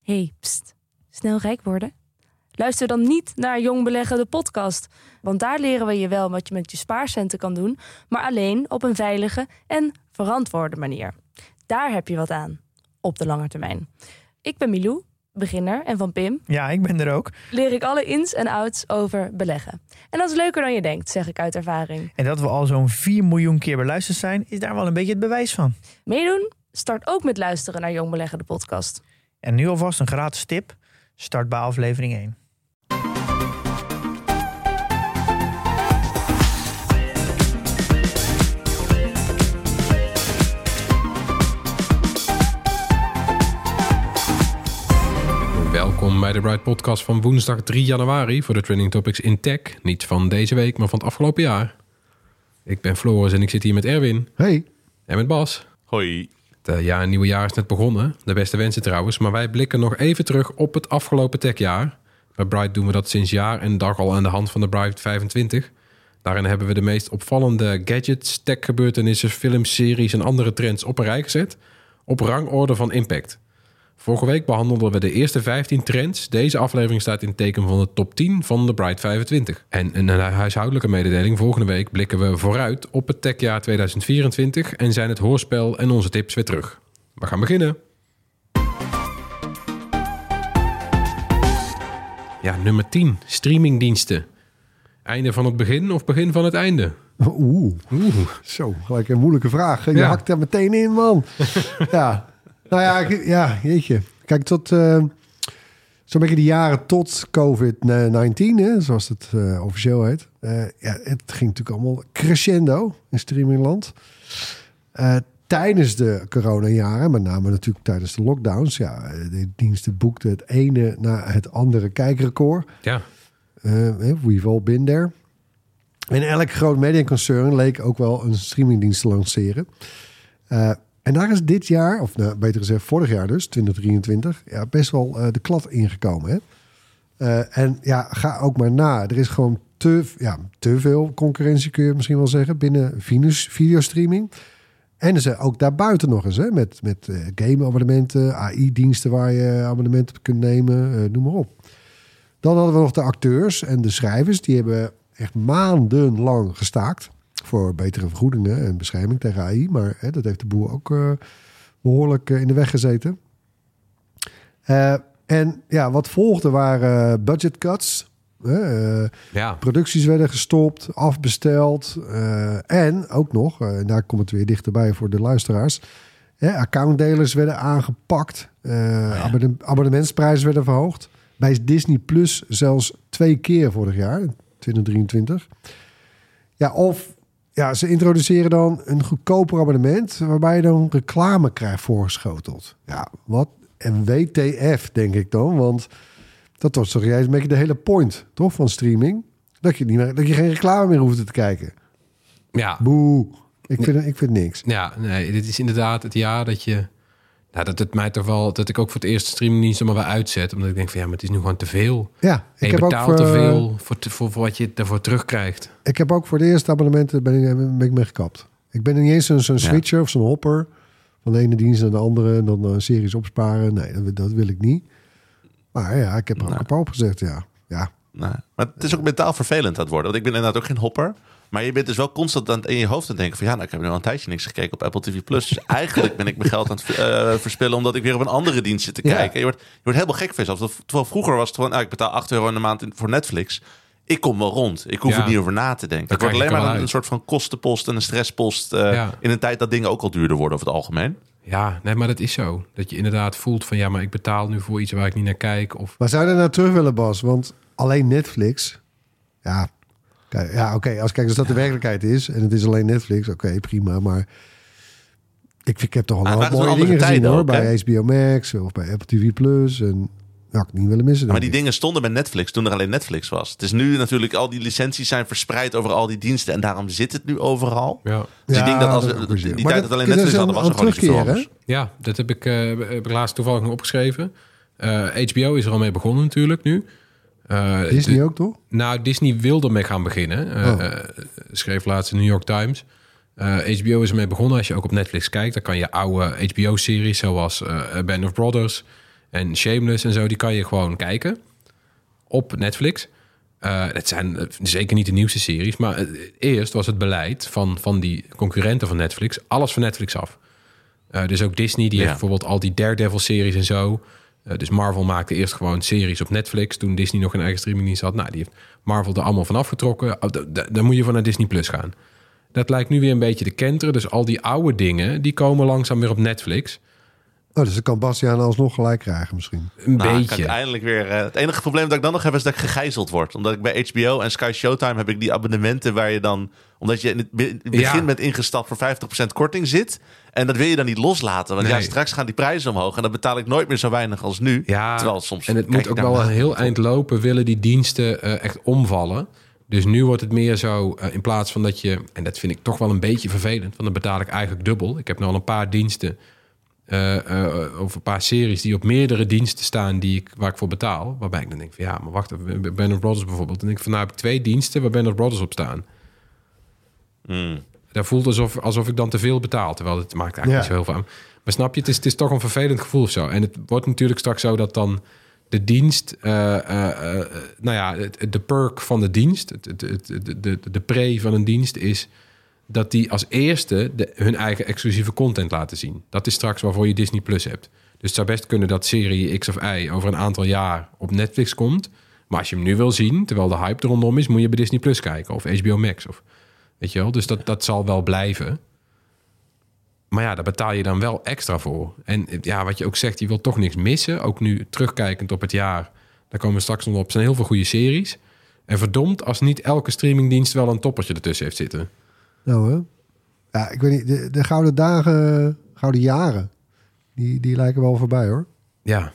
Hey, pst. Snel rijk worden? Luister dan niet naar Jong Beleggen, de podcast. Want daar leren we je wel wat je met je spaarcenten kan doen, maar alleen op een veilige en verantwoorde manier. Daar heb je wat aan, op de lange termijn. Ik ben Milou, beginner, en van Pim... Ja, ik ben er ook. leer ik alle ins en outs over beleggen. En dat is leuker dan je denkt, zeg ik uit ervaring. En dat we al zo'n 4 miljoen keer beluisterd zijn, is daar wel een beetje het bewijs van. Meedoen? Start ook met luisteren naar Jong Beleggen, de podcast. En nu alvast een gratis tip. Start bij aflevering 1. Welkom bij de Bright Podcast van woensdag 3 januari voor de Trending Topics in Tech. Niet van deze week, maar van het afgelopen jaar. Ik ben Floris en ik zit hier met Erwin. Hey. En met Bas. Hoi. Het nieuwe jaar is net begonnen. De beste wensen trouwens. Maar wij blikken nog even terug op het afgelopen techjaar. Bij Bright doen we dat sinds jaar en dag al aan de hand van de Bright 25. Daarin hebben we de meest opvallende gadgets, techgebeurtenissen, films, series en andere trends op een rij gezet. Op rangorde van impact. Vorige week behandelden we de eerste 15 trends. Deze aflevering staat in het teken van de top 10 van de Bright 25. En een huishoudelijke mededeling. Volgende week blikken we vooruit op het techjaar 2024... en zijn het hoorspel en onze tips weer terug. We gaan beginnen. Ja, nummer 10. Streamingdiensten. Einde van het begin of begin van het einde? Zo, gelijk een moeilijke vraag. Je hakt er meteen in, man. Ja. Nou ja, jeetje. Kijk, tot zo'n beetje de jaren tot COVID-19, hè, zoals het officieel heet. Het ging natuurlijk allemaal crescendo in streamingland. Tijdens de coronajaren, met name natuurlijk tijdens de lockdowns. Ja, de diensten boekten het ene na het andere kijkrecord. Ja. We've all been there. En elk groot mediaconcern leek ook wel een streamingdienst te lanceren. En daar is dit jaar, of beter gezegd vorig jaar dus, 2023, best wel de klad ingekomen. Hè? En ga ook maar na. Er is gewoon te veel concurrentie, kun je misschien wel zeggen, binnen videostreaming. En er zijn ook daarbuiten nog eens, hè, met game-abonnementen, AI-diensten waar je abonnementen op kunt nemen, noem maar op. Dan hadden we nog de acteurs en de schrijvers. Die hebben echt maandenlang gestaakt voor betere vergoedingen en bescherming tegen AI. Maar dat heeft de boer ook behoorlijk in de weg gezeten. En wat volgde waren budget cuts. Producties werden gestopt, afbesteld. En ook nog, daar komt het weer dichterbij voor de luisteraars. Accountdelers werden aangepakt. Abonnementsprijzen werden verhoogd. Bij Disney Plus zelfs 2 keer vorig jaar, 2023. Ze introduceren dan een goedkoper abonnement waarbij je dan reclame krijgt voorgeschoteld. Ja, wat een WTF, denk ik dan. Want dat was toch juist een beetje de hele point, toch, van streaming. Dat je geen reclame meer hoeft te kijken. Ja. Boe. Ik vind niks. Ja, nee, dit is inderdaad het jaar dat je... Nou, dat het mij toch wel, dat ik ook voor het eerst streamingdienst maar weer uitzet. Omdat ik denk van maar het is nu gewoon te veel. Ja, je betaalt te veel voor wat je ervoor terugkrijgt. Ik heb ook voor de eerste abonnementen ben ik mee gekapt. Ik ben niet eens zo'n switcher of zo'n hopper. Van de ene dienst naar de andere en dan series opsparen. Nee, dat wil ik niet. Maar ik heb er ook een paar opgezet, ja. Nee. Maar het is ook mentaal vervelend aan het worden. Want ik ben inderdaad ook geen hopper. Maar je bent dus wel constant in je hoofd aan het denken van... ik heb nu al een tijdje niks gekeken op Apple TV+. Dus eigenlijk ben ik mijn geld aan het verspillen... omdat ik weer op een andere dienst zit te kijken. Je wordt helemaal gek van jezelf. Terwijl vroeger was het gewoon... ik betaal €8 in de maand voor Netflix. Ik kom wel rond. Ik hoef er niet over na te denken. Het wordt alleen maar een soort van kostenpost en een stresspost... in een tijd dat dingen ook al duurder worden over het algemeen. Ja, nee, maar dat is zo. Dat je inderdaad voelt van... maar ik betaal nu voor iets waar ik niet naar kijk. Of... Maar zou je daar nou terug willen, Bas? Want alleen Netflix... als dat de werkelijkheid is en het is alleen Netflix, prima. Maar ik heb toch al wat mooie dingen gezien hoor. Bij HBO Max of bij Apple TV Plus. En ik niet willen missen. Maar die dingen stonden bij Netflix toen er alleen Netflix was. Het is nu natuurlijk, al die licenties zijn verspreid over al die diensten. En daarom zit het nu overal. Ja. Dus ik denk dat als die tijd dat alleen Netflix hadden, was er gewoon iets anders. Ja, dat heb ik laatst toevallig nog opgeschreven. HBO is er al mee begonnen natuurlijk nu. Disney ook toch? Nou, Disney wilde mee gaan beginnen. Schreef laatst de New York Times. HBO is ermee begonnen. Als je ook op Netflix kijkt, dan kan je oude HBO-series zoals Band of Brothers En Shameless en zo, die kan je gewoon kijken op Netflix. Het zijn zeker niet de nieuwste series, maar eerst was het beleid van die concurrenten van Netflix alles van Netflix af. Dus ook Disney, die heeft bijvoorbeeld al die Daredevil-series en zo. Dus Marvel maakte eerst gewoon series op Netflix toen Disney nog een eigen streamingdienst had. Nou, die heeft Marvel er allemaal van afgetrokken. Dan moet je van naar Disney Plus gaan. Dat lijkt nu weer een beetje de kenteren. Dus al die oude dingen, die komen langzaam weer op Netflix. Dus dan kan Bastiaan alsnog gelijk krijgen misschien. Een beetje. Uiteindelijk weer. Het enige probleem dat ik dan nog heb is dat ik gegijzeld word. Omdat ik bij HBO en Sky Showtime heb ik die abonnementen waar je dan, omdat je in het begin bent ingestapt voor 50% korting zit. En dat wil je dan niet loslaten. Want straks gaan die prijzen omhoog. En dan betaal ik nooit meer zo weinig als nu. Ja, terwijl soms en het moet ook wel een heel eind lopen. Willen die diensten echt omvallen. Dus nu wordt het meer zo, in plaats van dat je, en dat vind ik toch wel een beetje vervelend, want dan betaal ik eigenlijk dubbel. Ik heb nu al een paar diensten, over een paar series die op meerdere diensten staan waar ik voor betaal. Waarbij ik dan denk van maar wacht even, Band of Brothers bijvoorbeeld. Dan denk ik van heb ik 2 diensten waar Band of Brothers op staan. Dat voelt alsof ik dan te veel betaal, terwijl het maakt eigenlijk niet zo heel veel aan. Maar snap je, het is toch een vervelend gevoel of zo. En het wordt natuurlijk straks zo dat dan de dienst, de perk van de dienst, de pre van een dienst is dat die als eerste hun eigen exclusieve content laten zien. Dat is straks waarvoor je Disney Plus hebt. Dus het zou best kunnen dat serie X of Y over een aantal jaar op Netflix komt. Maar als je hem nu wil zien, terwijl de hype er rondom is, moet je bij Disney Plus kijken of HBO Max. Of, weet je wel? Dus dat zal wel blijven. Maar daar betaal je dan wel extra voor. En wat je ook zegt, je wilt toch niks missen. Ook nu terugkijkend op het jaar, daar komen we straks nog op, zijn heel veel goede series. En verdomd als niet elke streamingdienst wel een toppertje ertussen heeft zitten. Nou hè? Ja, ik weet niet, de gouden dagen, gouden jaren, die lijken wel voorbij hoor. Ja.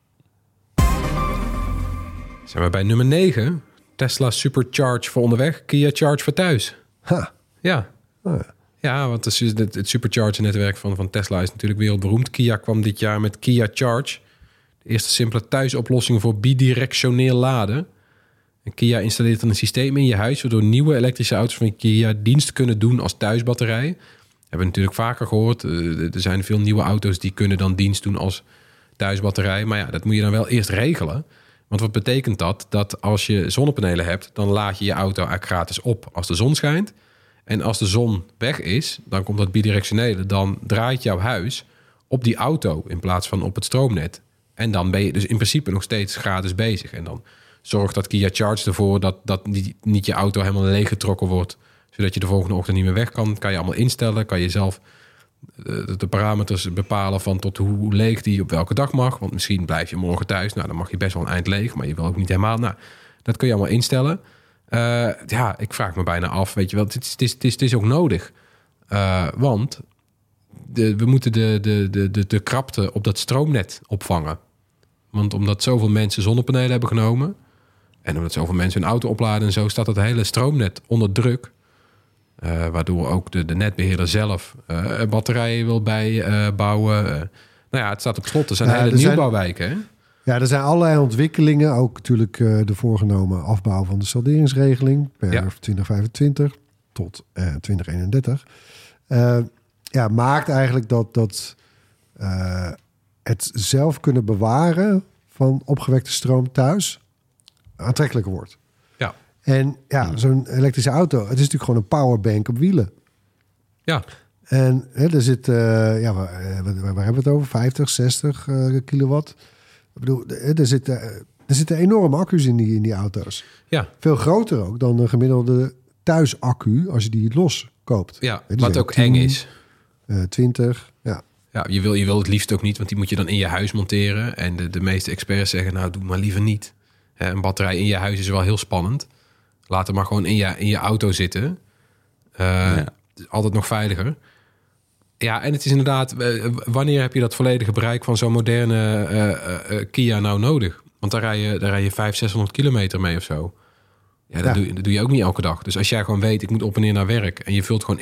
Zijn we bij nummer 9. Tesla Supercharge voor onderweg, Kia Charge voor thuis. Ha. Ja. Oh, ja. Ja, want het Supercharge-netwerk van Tesla is natuurlijk wereldberoemd. Kia kwam dit jaar met Kia Charge. De eerste simpele thuisoplossing voor bidirectioneel laden. En Kia installeert dan een systeem in je huis, waardoor nieuwe elektrische auto's van Kia dienst kunnen doen als thuisbatterij. Hebben we natuurlijk vaker gehoord. Er zijn veel nieuwe auto's die kunnen dan dienst doen als thuisbatterij. Maar dat moet je dan wel eerst regelen. Want wat betekent dat? Dat als je zonnepanelen hebt, dan laad je je auto eigenlijk gratis op als de zon schijnt. En als de zon weg is, dan komt dat bidirectionele. Dan draait jouw huis op die auto in plaats van op het stroomnet. En dan ben je dus in principe nog steeds gratis bezig. En dan zorgt dat Kia Charge ervoor dat niet je auto helemaal leeggetrokken wordt, zodat je de volgende ochtend niet meer weg kan. Kan je allemaal instellen. Kan je zelf de parameters bepalen van tot hoe leeg die op welke dag mag. Want misschien blijf je morgen thuis. Nou, dan mag je best wel een eind leeg, maar je wil ook niet helemaal. Nou, dat kun je allemaal instellen. Ik vraag me bijna af, weet je wel, het is ook nodig. Want we moeten de krapte op dat stroomnet opvangen. Want omdat zoveel mensen zonnepanelen hebben genomen en omdat zoveel mensen hun auto opladen en zo, staat het hele stroomnet onder druk. Waardoor ook de netbeheerder zelf batterijen wil bijbouwen. Het staat op slot. Er zijn hele nieuwbouwwijken, hè? Ja, er zijn allerlei ontwikkelingen. Ook natuurlijk de voorgenomen afbouw van de salderingsregeling per 2025 tot 2031. Maakt eigenlijk dat het zelf kunnen bewaren van opgewekte stroom thuis aantrekkelijker wordt. Ja. En zo'n elektrische auto, het is natuurlijk gewoon een powerbank op wielen. Ja. En er zit, waar hebben we het over? 50, 60 kilowatt. Ik bedoel, er zitten enorme accu's in die auto's. Ja. Veel groter ook dan een gemiddelde thuisaccu als je die los koopt. Ja, wat ook 10, eng is. 20, ja. Ja, je wil het liefst ook niet, want die moet je dan in je huis monteren. En de meeste experts zeggen, nou, doe maar liever niet. Een batterij in je huis is wel heel spannend. Laat hem maar gewoon in je auto zitten. Altijd nog veiliger. Ja, en het is inderdaad, wanneer heb je dat volledige bereik van zo'n moderne Kia nou nodig? Want daar rij je 500, 600 kilometer mee of zo. Ja, dat doe je ook niet elke dag. Dus als jij gewoon weet, ik moet op en neer naar werk en je vult gewoon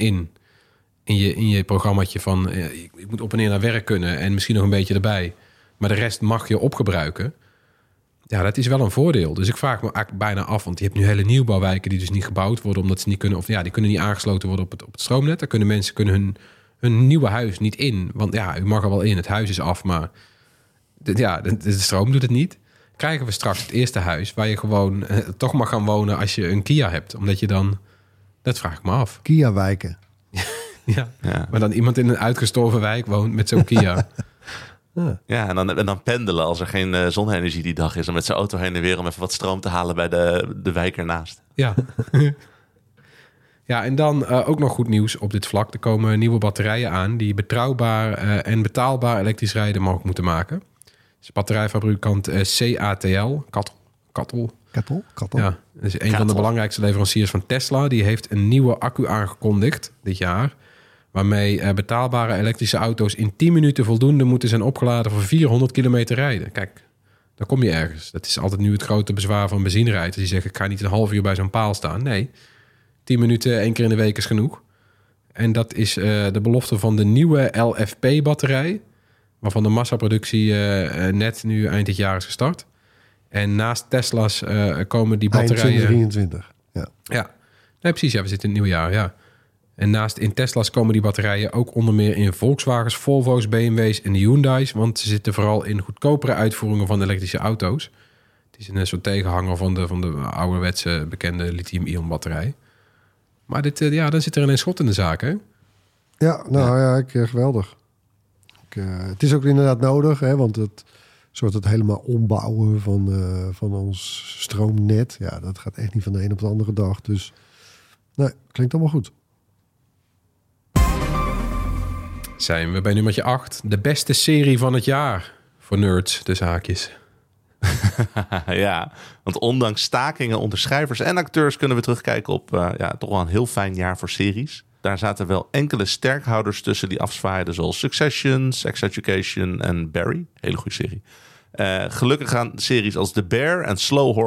in je programmaatje van ik moet op en neer naar werk kunnen en misschien nog een beetje erbij. Maar de rest mag je opgebruiken. Ja, dat is wel een voordeel. Dus ik vraag me eigenlijk bijna af, want je hebt nu hele nieuwbouwwijken die dus niet gebouwd worden omdat ze niet kunnen, of die kunnen niet aangesloten worden op het stroomnet. Daar kunnen mensen hun nieuwe huis niet in. Want u mag er wel in, het huis is af, maar de stroom doet het niet. Krijgen we straks het eerste huis waar je gewoon toch mag gaan wonen als je een Kia hebt. Omdat je dan... Dat vraag ik me af. Kia-wijken. Ja. Maar dan iemand in een uitgestorven wijk woont met zo'n Kia. Ja, en dan pendelen als er geen zonne-energie die dag is. En met zijn auto heen en weer om even wat stroom te halen bij de wijk ernaast. Ja. Ja, en dan ook nog goed nieuws op dit vlak. Er komen nieuwe batterijen aan die betrouwbaar en betaalbaar elektrisch rijden mogelijk moeten maken. Dus batterijfabrikant CATL, Kattel. Ja, dat is een van de belangrijkste leveranciers van Tesla. Die heeft een nieuwe accu aangekondigd dit jaar. Waarmee betaalbare elektrische auto's in 10 minuten voldoende moeten zijn opgeladen voor 400 kilometer rijden. Kijk, dan kom je ergens. Dat is altijd nu het grote bezwaar van benzinerijders. Die zeggen, ik ga niet een half uur bij zo'n paal staan. Nee, 10 minuten 1 keer in de week is genoeg. En dat is de belofte van de nieuwe LFP-batterij. Waarvan de massaproductie net nu eind dit jaar is gestart. En naast Tesla's komen die batterijen... Eind 2023, Ja, nee, precies. Ja, we zitten in het nieuwe jaar, ja. En naast in Tesla's komen die batterijen ook onder meer in Volkswagens, Volvo's, BMW's en Hyundai's. Want ze zitten vooral in goedkopere uitvoeringen van elektrische auto's. Het is een soort tegenhanger van de ouderwetse bekende lithium-ion batterij. Maar dan zit er ineens schot in de zaak, hè? Ja, geweldig. Het is ook inderdaad nodig, hè, want het soort het helemaal ombouwen van ons stroomnet. Ja, dat gaat echt niet van de een op de andere dag. Dus nee, klinkt allemaal goed. Zijn we bij nummertje 8. De beste serie van het jaar. Voor nerds, tussen haakjes. Ja, want ondanks stakingen onder schrijvers en acteurs kunnen we terugkijken op toch wel een heel fijn jaar voor series. Daar zaten wel enkele sterkhouders tussen die afzwaaiden, zoals Succession, Sex Education en Barry. Hele goede serie. Gelukkig gaan series als The Bear en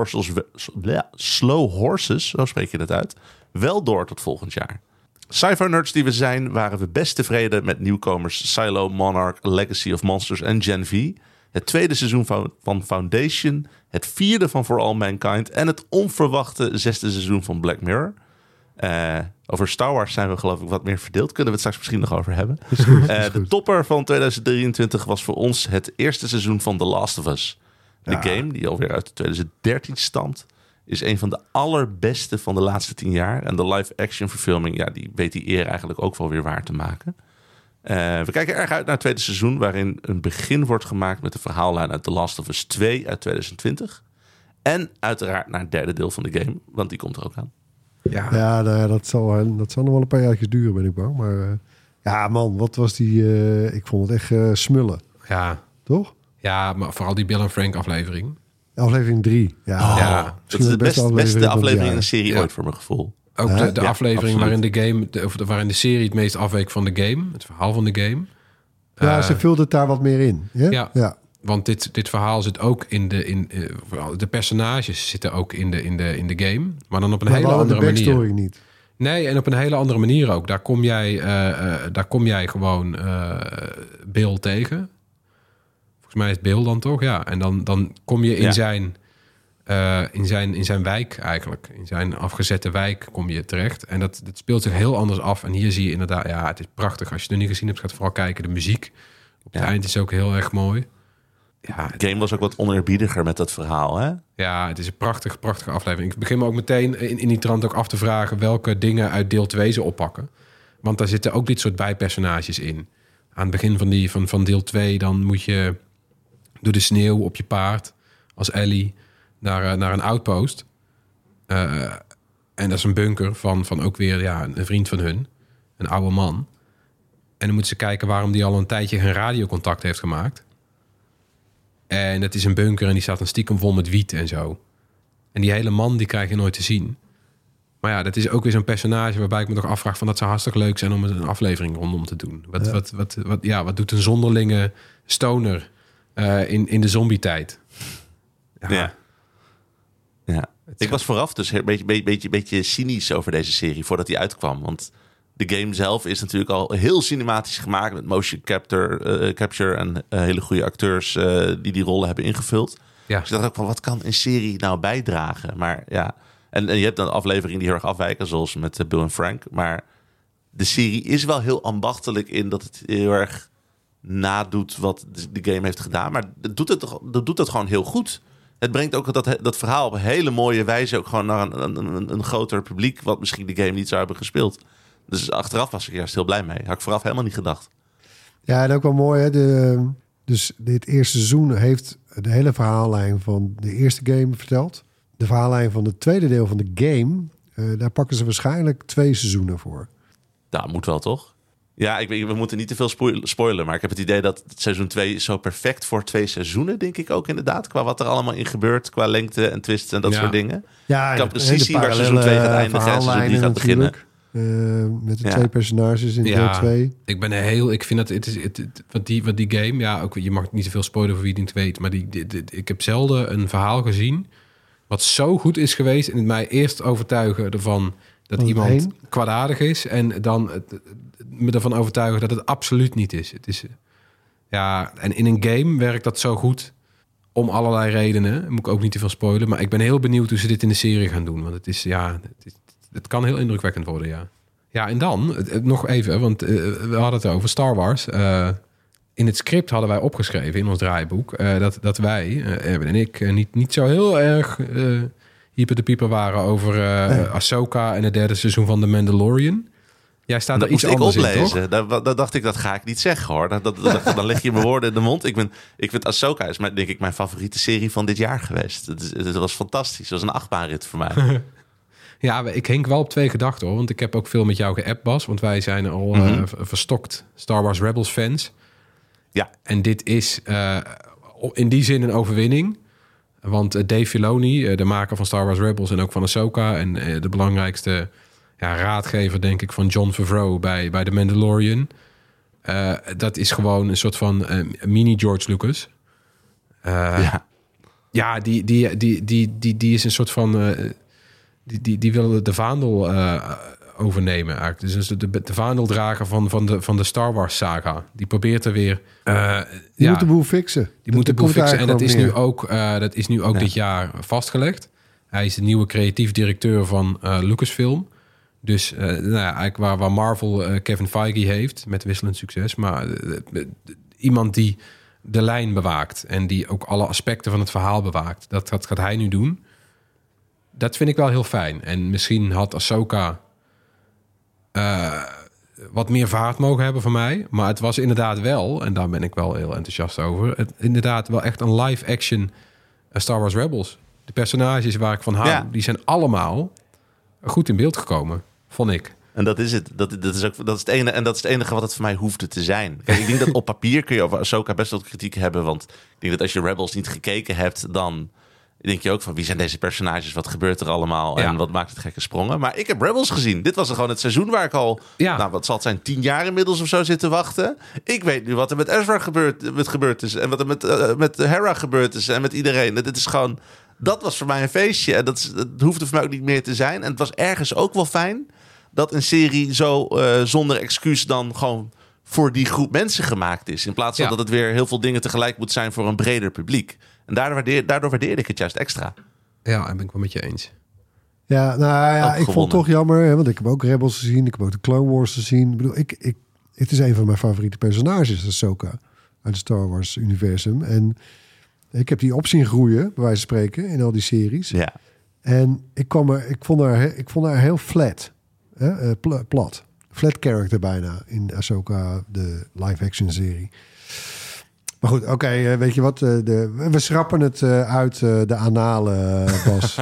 Slow Horses, zo spreek je dat uit, wel door tot volgend jaar. Sci-fi nerds die we zijn, waren we best tevreden met nieuwkomers Silo, Monarch, Legacy of Monsters en Gen V. Het tweede seizoen van Foundation, het vierde van For All Mankind en het onverwachte 6e seizoen van Black Mirror. Over Star Wars zijn we geloof ik wat meer verdeeld. Kunnen we het straks misschien nog over hebben. De topper van 2023 was voor ons het eerste seizoen van The Last of Us. De game, die alweer uit 2013 stamt, is een van de allerbeste van de laatste 10 jaar. En de live-action verfilming, die weet die eer eigenlijk ook wel weer waar te maken. We kijken erg uit naar het tweede seizoen, waarin een begin wordt gemaakt met de verhaallijn uit The Last of Us 2 uit 2020. En uiteraard naar het derde deel van de game, want die komt er ook aan. Ja, dat zal nog wel een paar jaar duren, ben ik bang. Maar ja, man, wat was die... ik vond het echt smullen. Ja. Toch? Ja, maar vooral die Bill en Frank aflevering. Aflevering 3. Ja. Dat is de beste aflevering in de serie ooit voor mijn gevoel. Ook de aflevering waarin de serie het meest afweek van de game. Het verhaal van de game. Ja, ze vulde het daar wat meer in. Ja. Want dit verhaal zit ook in de personages zitten ook in de game. Maar dan op een hele andere manier. De backstory niet. Nee, en op een hele andere manier ook. Daar kom jij gewoon Bill tegen. Volgens mij is het Bill dan toch? Ja. En dan kom je in zijn wijk eigenlijk. In zijn afgezette wijk kom je terecht. En dat speelt zich heel anders af. En hier zie je inderdaad... Ja, het is prachtig. Als je het nog niet gezien hebt, gaat vooral kijken. De muziek op het eind is ook heel erg mooi. Ja, de game was ook wat oneerbiediger met dat verhaal, hè? Ja, het is een prachtige aflevering. Ik begin me ook meteen in die trant ook af te vragen... welke dingen uit deel 2 ze oppakken. Want daar zitten ook dit soort bijpersonages in. Aan het begin van deel 2... dan moet je door de sneeuw op je paard... als Ellie naar een outpost. En dat is een bunker van ook weer een vriend van hun. Een oude man. En dan moeten ze kijken waarom die al een tijdje geen radiocontact heeft gemaakt... En het is een bunker en die staat dan stiekem vol met wiet en zo. En die hele man, die krijg je nooit te zien. Maar ja, dat is ook weer zo'n personage waarbij ik me toch afvraag... van dat zou hartstikke leuk zijn om een aflevering rondom te doen. Wat doet een zonderlinge stoner in de zombietijd? Ja. Ik was vooraf dus een beetje cynisch over deze serie... voordat die uitkwam, want... De game zelf is natuurlijk al heel cinematisch gemaakt... met motion capture en hele goede acteurs... die rollen hebben ingevuld. Ja. Dus ik dacht ook van, wat kan een serie nou bijdragen? Maar ja, en je hebt dan afleveringen die heel erg afwijken... zoals met Bill en Frank. Maar de serie is wel heel ambachtelijk in... dat het heel erg nadoet wat de game heeft gedaan. Maar dat doet het gewoon heel goed. Het brengt ook dat verhaal op een hele mooie wijze ook gewoon naar een groter publiek, wat misschien de game niet zou hebben gespeeld. Dus achteraf was ik juist heel blij mee. Had ik vooraf helemaal niet gedacht. Ja, en ook wel mooi, hè? Dus dit eerste seizoen heeft de hele verhaallijn van de eerste game verteld. De verhaallijn van het tweede deel van de game, daar pakken ze waarschijnlijk 2 seizoenen voor. Nou, moet wel, toch? Ja, we moeten niet te veel spoilen, maar ik heb het idee dat seizoen 2 is zo perfect voor 2 seizoenen, denk ik ook inderdaad. Qua wat er allemaal in gebeurt, qua lengte en twists en dat soort dingen. Ja, ik kan precies zien waar seizoen 2 gaat eindigen en seizoen 3 gaat beginnen. Met de 2 personages in deel 2. Ik vind dat die game, ja, ook, je mag niet zoveel spoilen voor wie het niet weet, maar ik heb zelden een verhaal gezien wat zo goed is geweest en het mij eerst overtuigen ervan dat iemand kwaadaardig is en dan me ervan overtuigen dat het absoluut niet is. Het is en in een game werkt dat zo goed om allerlei redenen. Moet ik ook niet te veel spoilen, maar ik ben heel benieuwd hoe ze dit in de serie gaan doen, want het kan heel indrukwekkend worden, ja. Ja, en dan nog even, want we hadden het over Star Wars. In het script hadden wij opgeschreven in ons draaiboek dat wij, Erwin en ik, niet zo heel erg hyper de pieper waren over Ahsoka en het 3e seizoen van The Mandalorian. Jij staat dat er iets anders oplezen. In, toch? Dat dacht ik, dat ga ik niet zeggen, hoor. Dan leg je mijn woorden in de mond. Ik vind Ahsoka is denk ik mijn favoriete serie van dit jaar geweest. Het was fantastisch. Het was een achtbaanrit voor mij. Ja, ik hink wel op 2 gedachten, hoor. Want ik heb ook veel met jou geappt, Bas. Want wij zijn al verstokt Star Wars Rebels fans. Ja. En dit is in die zin een overwinning. Want Dave Filoni, de maker van Star Wars Rebels en ook van Ahsoka, en de belangrijkste raadgever, denk ik, van Jon Favreau bij The Mandalorian. Dat is gewoon een soort van mini George Lucas. Ja, die is een soort van die wilde de vaandel overnemen eigenlijk. Dus de vaandeldrager van de Star Wars saga. Die probeert er weer Die moet de boel fixen. Die moet de boel fixen. En dat is nu ook dit jaar vastgelegd. Hij is de nieuwe creatief directeur van Lucasfilm. Dus eigenlijk waar Marvel Kevin Feige heeft, met wisselend succes. Maar iemand die de lijn bewaakt en die ook alle aspecten van het verhaal bewaakt. Dat gaat hij nu doen. Dat vind ik wel heel fijn. En misschien had Ahsoka wat meer vaart mogen hebben van mij. Maar het was inderdaad wel, en daar ben ik wel heel enthousiast over, inderdaad wel echt een live-action Star Wars Rebels. De personages waar ik van hou, die zijn allemaal goed in beeld gekomen, vond ik. En dat is het. Dat is het ene, en dat is het enige wat het voor mij hoefde te zijn. Kijk, ik denk dat op papier kun je over Ahsoka best wel kritiek hebben. Want ik denk dat als je Rebels niet gekeken hebt, dan denk je ook van wie zijn deze personages? Wat gebeurt er allemaal? En wat maakt het gekke sprongen? Maar ik heb Rebels gezien. Dit was gewoon het seizoen waar ik al, wat zal het zijn, 10 jaar inmiddels of zo zitten wachten. Ik weet nu wat er met Ezra gebeurd is. En wat er met Hera gebeurd is. En met iedereen. Het is gewoon, dat was voor mij een feestje. En dat hoefde voor mij ook niet meer te zijn. En het was ergens ook wel fijn dat een serie zo zonder excuus dan gewoon voor die groep mensen gemaakt is. In plaats van dat het weer heel veel dingen tegelijk moet zijn voor een breder publiek. En daardoor waardeerde ik het juist extra. Ja, dat ben ik wel met je eens. Ja, ik vond het toch jammer, hè, want ik heb ook Rebels gezien. Ik heb ook de Clone Wars gezien. Ik bedoel, het is een van mijn favoriete personages, Ahsoka, uit het Star Wars universum. En ik heb die op zien groeien, bij wijze van spreken, in al die series. Ja. En ik vond haar heel flat. Plat. Flat character bijna in Ahsoka, de live-action serie. Maar goed, oké, weet je wat? We schrappen het uit de analen, Bas.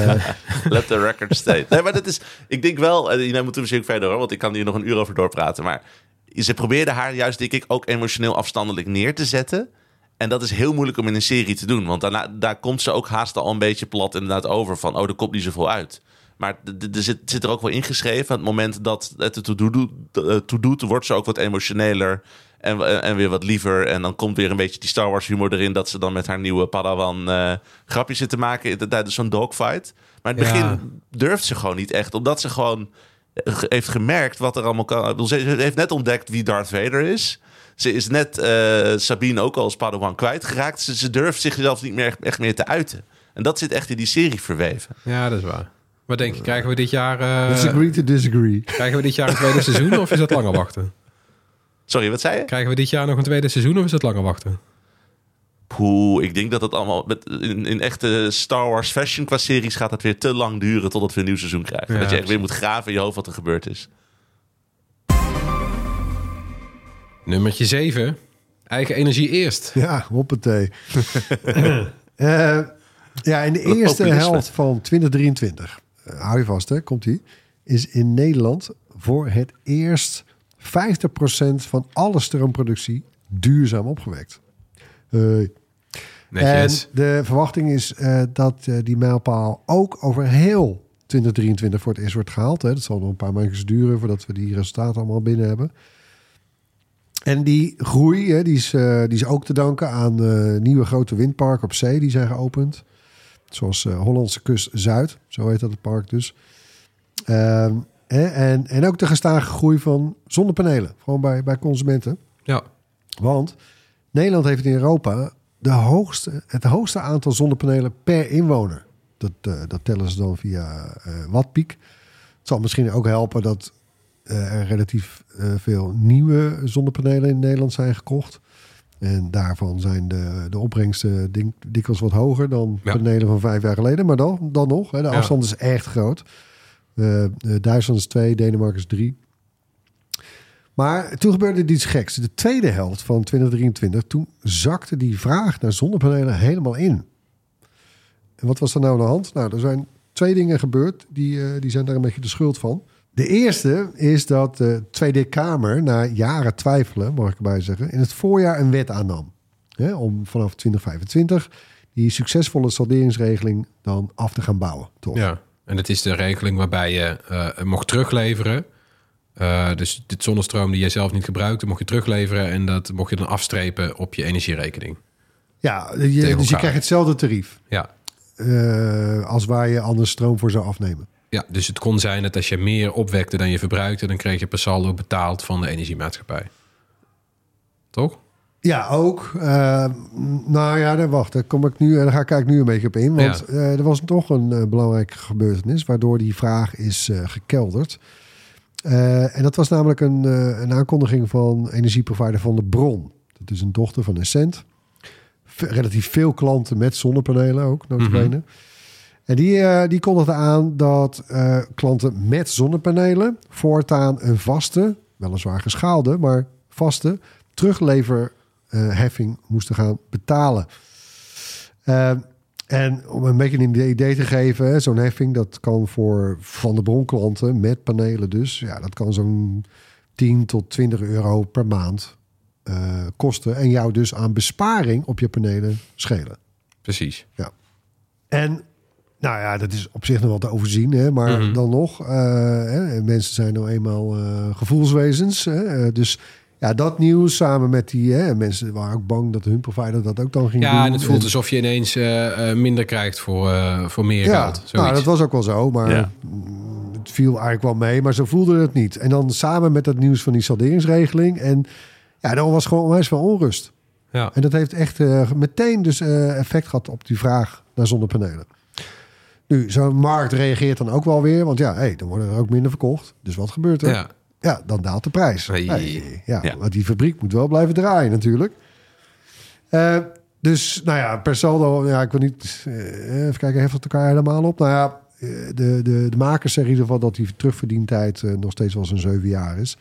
Let the record state. Nee, maar dat is, ik denk wel, moeten we misschien verder hoor, want ik kan hier nog een uur over doorpraten. Maar ze probeerde haar juist, denk ik, ook emotioneel afstandelijk neer te zetten. En dat is heel moeilijk om in een serie te doen. Want daar komt ze ook haast al een beetje plat inderdaad over van, er komt niet zoveel uit. Maar er zit er ook wel ingeschreven. Het moment dat het ertoe doet, wordt ze ook wat emotioneler en weer wat liever. En dan komt weer een beetje die Star Wars humor erin, dat ze dan met haar nieuwe Padawan grapjes zit te maken tijdens zo'n dogfight. Maar in het begin durft ze gewoon niet echt, omdat ze gewoon heeft gemerkt wat er allemaal kan. Ze heeft net ontdekt wie Darth Vader is. Ze is net Sabine ook al als Padawan kwijtgeraakt. Ze durft zichzelf niet meer echt meer te uiten. En dat zit echt in die serie verweven. Ja, dat is waar. Wat denk je, krijgen we dit jaar... Disagree to disagree. Krijgen we dit jaar een tweede seizoen of is dat langer wachten? Sorry, wat zei je? Krijgen we dit jaar nog een tweede seizoen of is het langer wachten? Ik denk dat het allemaal in echte Star Wars fashion qua series gaat het weer te lang duren totdat we een nieuw seizoen krijgen. Ja, dat je echt weer moet graven in je hoofd wat er gebeurd is. Nummertje 7. Eigen energie eerst. Ja, hoppatee. In de Wat eerste populisme. helft van 2023, hou je vast, hè, komt-ie, is in Nederland voor het eerst 50% van alle stroomproductie duurzaam opgewekt. Netjes. En de verwachting is dat die mijlpaal ook over heel 2023 voor het eerst wordt gehaald. Hè. Dat zal nog een paar maanden duren voordat we die resultaten allemaal binnen hebben. En die groei, hè, die is ook te danken aan nieuwe grote windparken op zee die zijn geopend. Zoals Hollandse Kust Zuid, zo heet dat het park dus. En ook de gestage groei van zonnepanelen, gewoon bij consumenten. Ja. Want Nederland heeft in Europa het hoogste aantal zonnepanelen per inwoner. Dat tellen ze dan via Wattpiek. Het zal misschien ook helpen dat er relatief veel nieuwe zonnepanelen in Nederland zijn gekocht. En daarvan zijn de opbrengsten dikwijls wat hoger dan panelen van 5 jaar geleden. Maar dan nog, hè, de afstand is echt groot. Duitsland is 2, Denemarken is 3. Maar toen gebeurde iets geks. De tweede helft van 2023, toen zakte die vraag naar zonnepanelen helemaal in. En wat was er nou aan de hand? Nou, er zijn 2 dingen gebeurd. Die zijn daar een beetje de schuld van. De eerste is dat de Tweede Kamer, na jaren twijfelen, mag ik erbij zeggen, in het voorjaar een wet aannam. Hè, om vanaf 2025 die succesvolle salderingsregeling dan af te gaan bouwen. Toch? Ja, en het is de regeling waarbij je mocht terugleveren. Dus dit zonnestroom die jij zelf niet gebruikt, mocht je terugleveren en dat mocht je dan afstrepen op je energierekening. Ja, dus je krijgt hetzelfde tarief. Ja. Als waar je anders stroom voor zou afnemen. Ja, dus het kon zijn dat als je meer opwekte dan je verbruikte, dan kreeg je per saldo betaald van de energiemaatschappij. Toch? Ja, ook. Wacht, daar ga ik eigenlijk nu een beetje op in. Want er was toch een belangrijke gebeurtenis waardoor die vraag is gekelderd. En dat was namelijk een aankondiging van energieprovider Van der Bron. Dat is een dochter van Essent. Relatief veel klanten met zonnepanelen ook, notabene. Mm-hmm. En die kondigde aan dat klanten met zonnepanelen voortaan een vaste, weliswaar geschaalde, maar vaste terugleverheffing moesten gaan betalen. En om een beetje een idee te geven, zo'n heffing, dat kan voor Van der Bron klanten met panelen dus, ja, dat kan zo'n 10 tot 20 euro per maand kosten en jou dus aan besparing op je panelen schelen. Precies. Ja. En nou ja, dat is op zich nog wel te overzien, hè, maar dan nog, mensen zijn nou eenmaal gevoelswezens. Dus ja, dat nieuws samen met die mensen waren ook bang dat hun provider dat ook dan ging doen. Ja, en het voelt alsof je ineens minder krijgt voor meer geld. Zoiets. Nou, dat was ook wel zo, maar het viel eigenlijk wel mee, maar zo voelde het niet. En dan samen met dat nieuws van die salderingsregeling en ja, dan was gewoon onwijs veel onrust. Ja. En dat heeft echt meteen dus effect gehad op die vraag naar zonnepanelen. Nu, zo'n markt reageert dan ook wel weer, want dan worden er ook minder verkocht. Dus wat gebeurt er? Ja, dan daalt de prijs. Want die fabriek moet wel blijven draaien natuurlijk. Dus, nou ja, per saldo, ik wil niet even kijken, heft het elkaar helemaal op. Nou ja, de makers zeggen in ieder geval dat die terugverdientijd nog steeds wel zo'n 7 jaar is.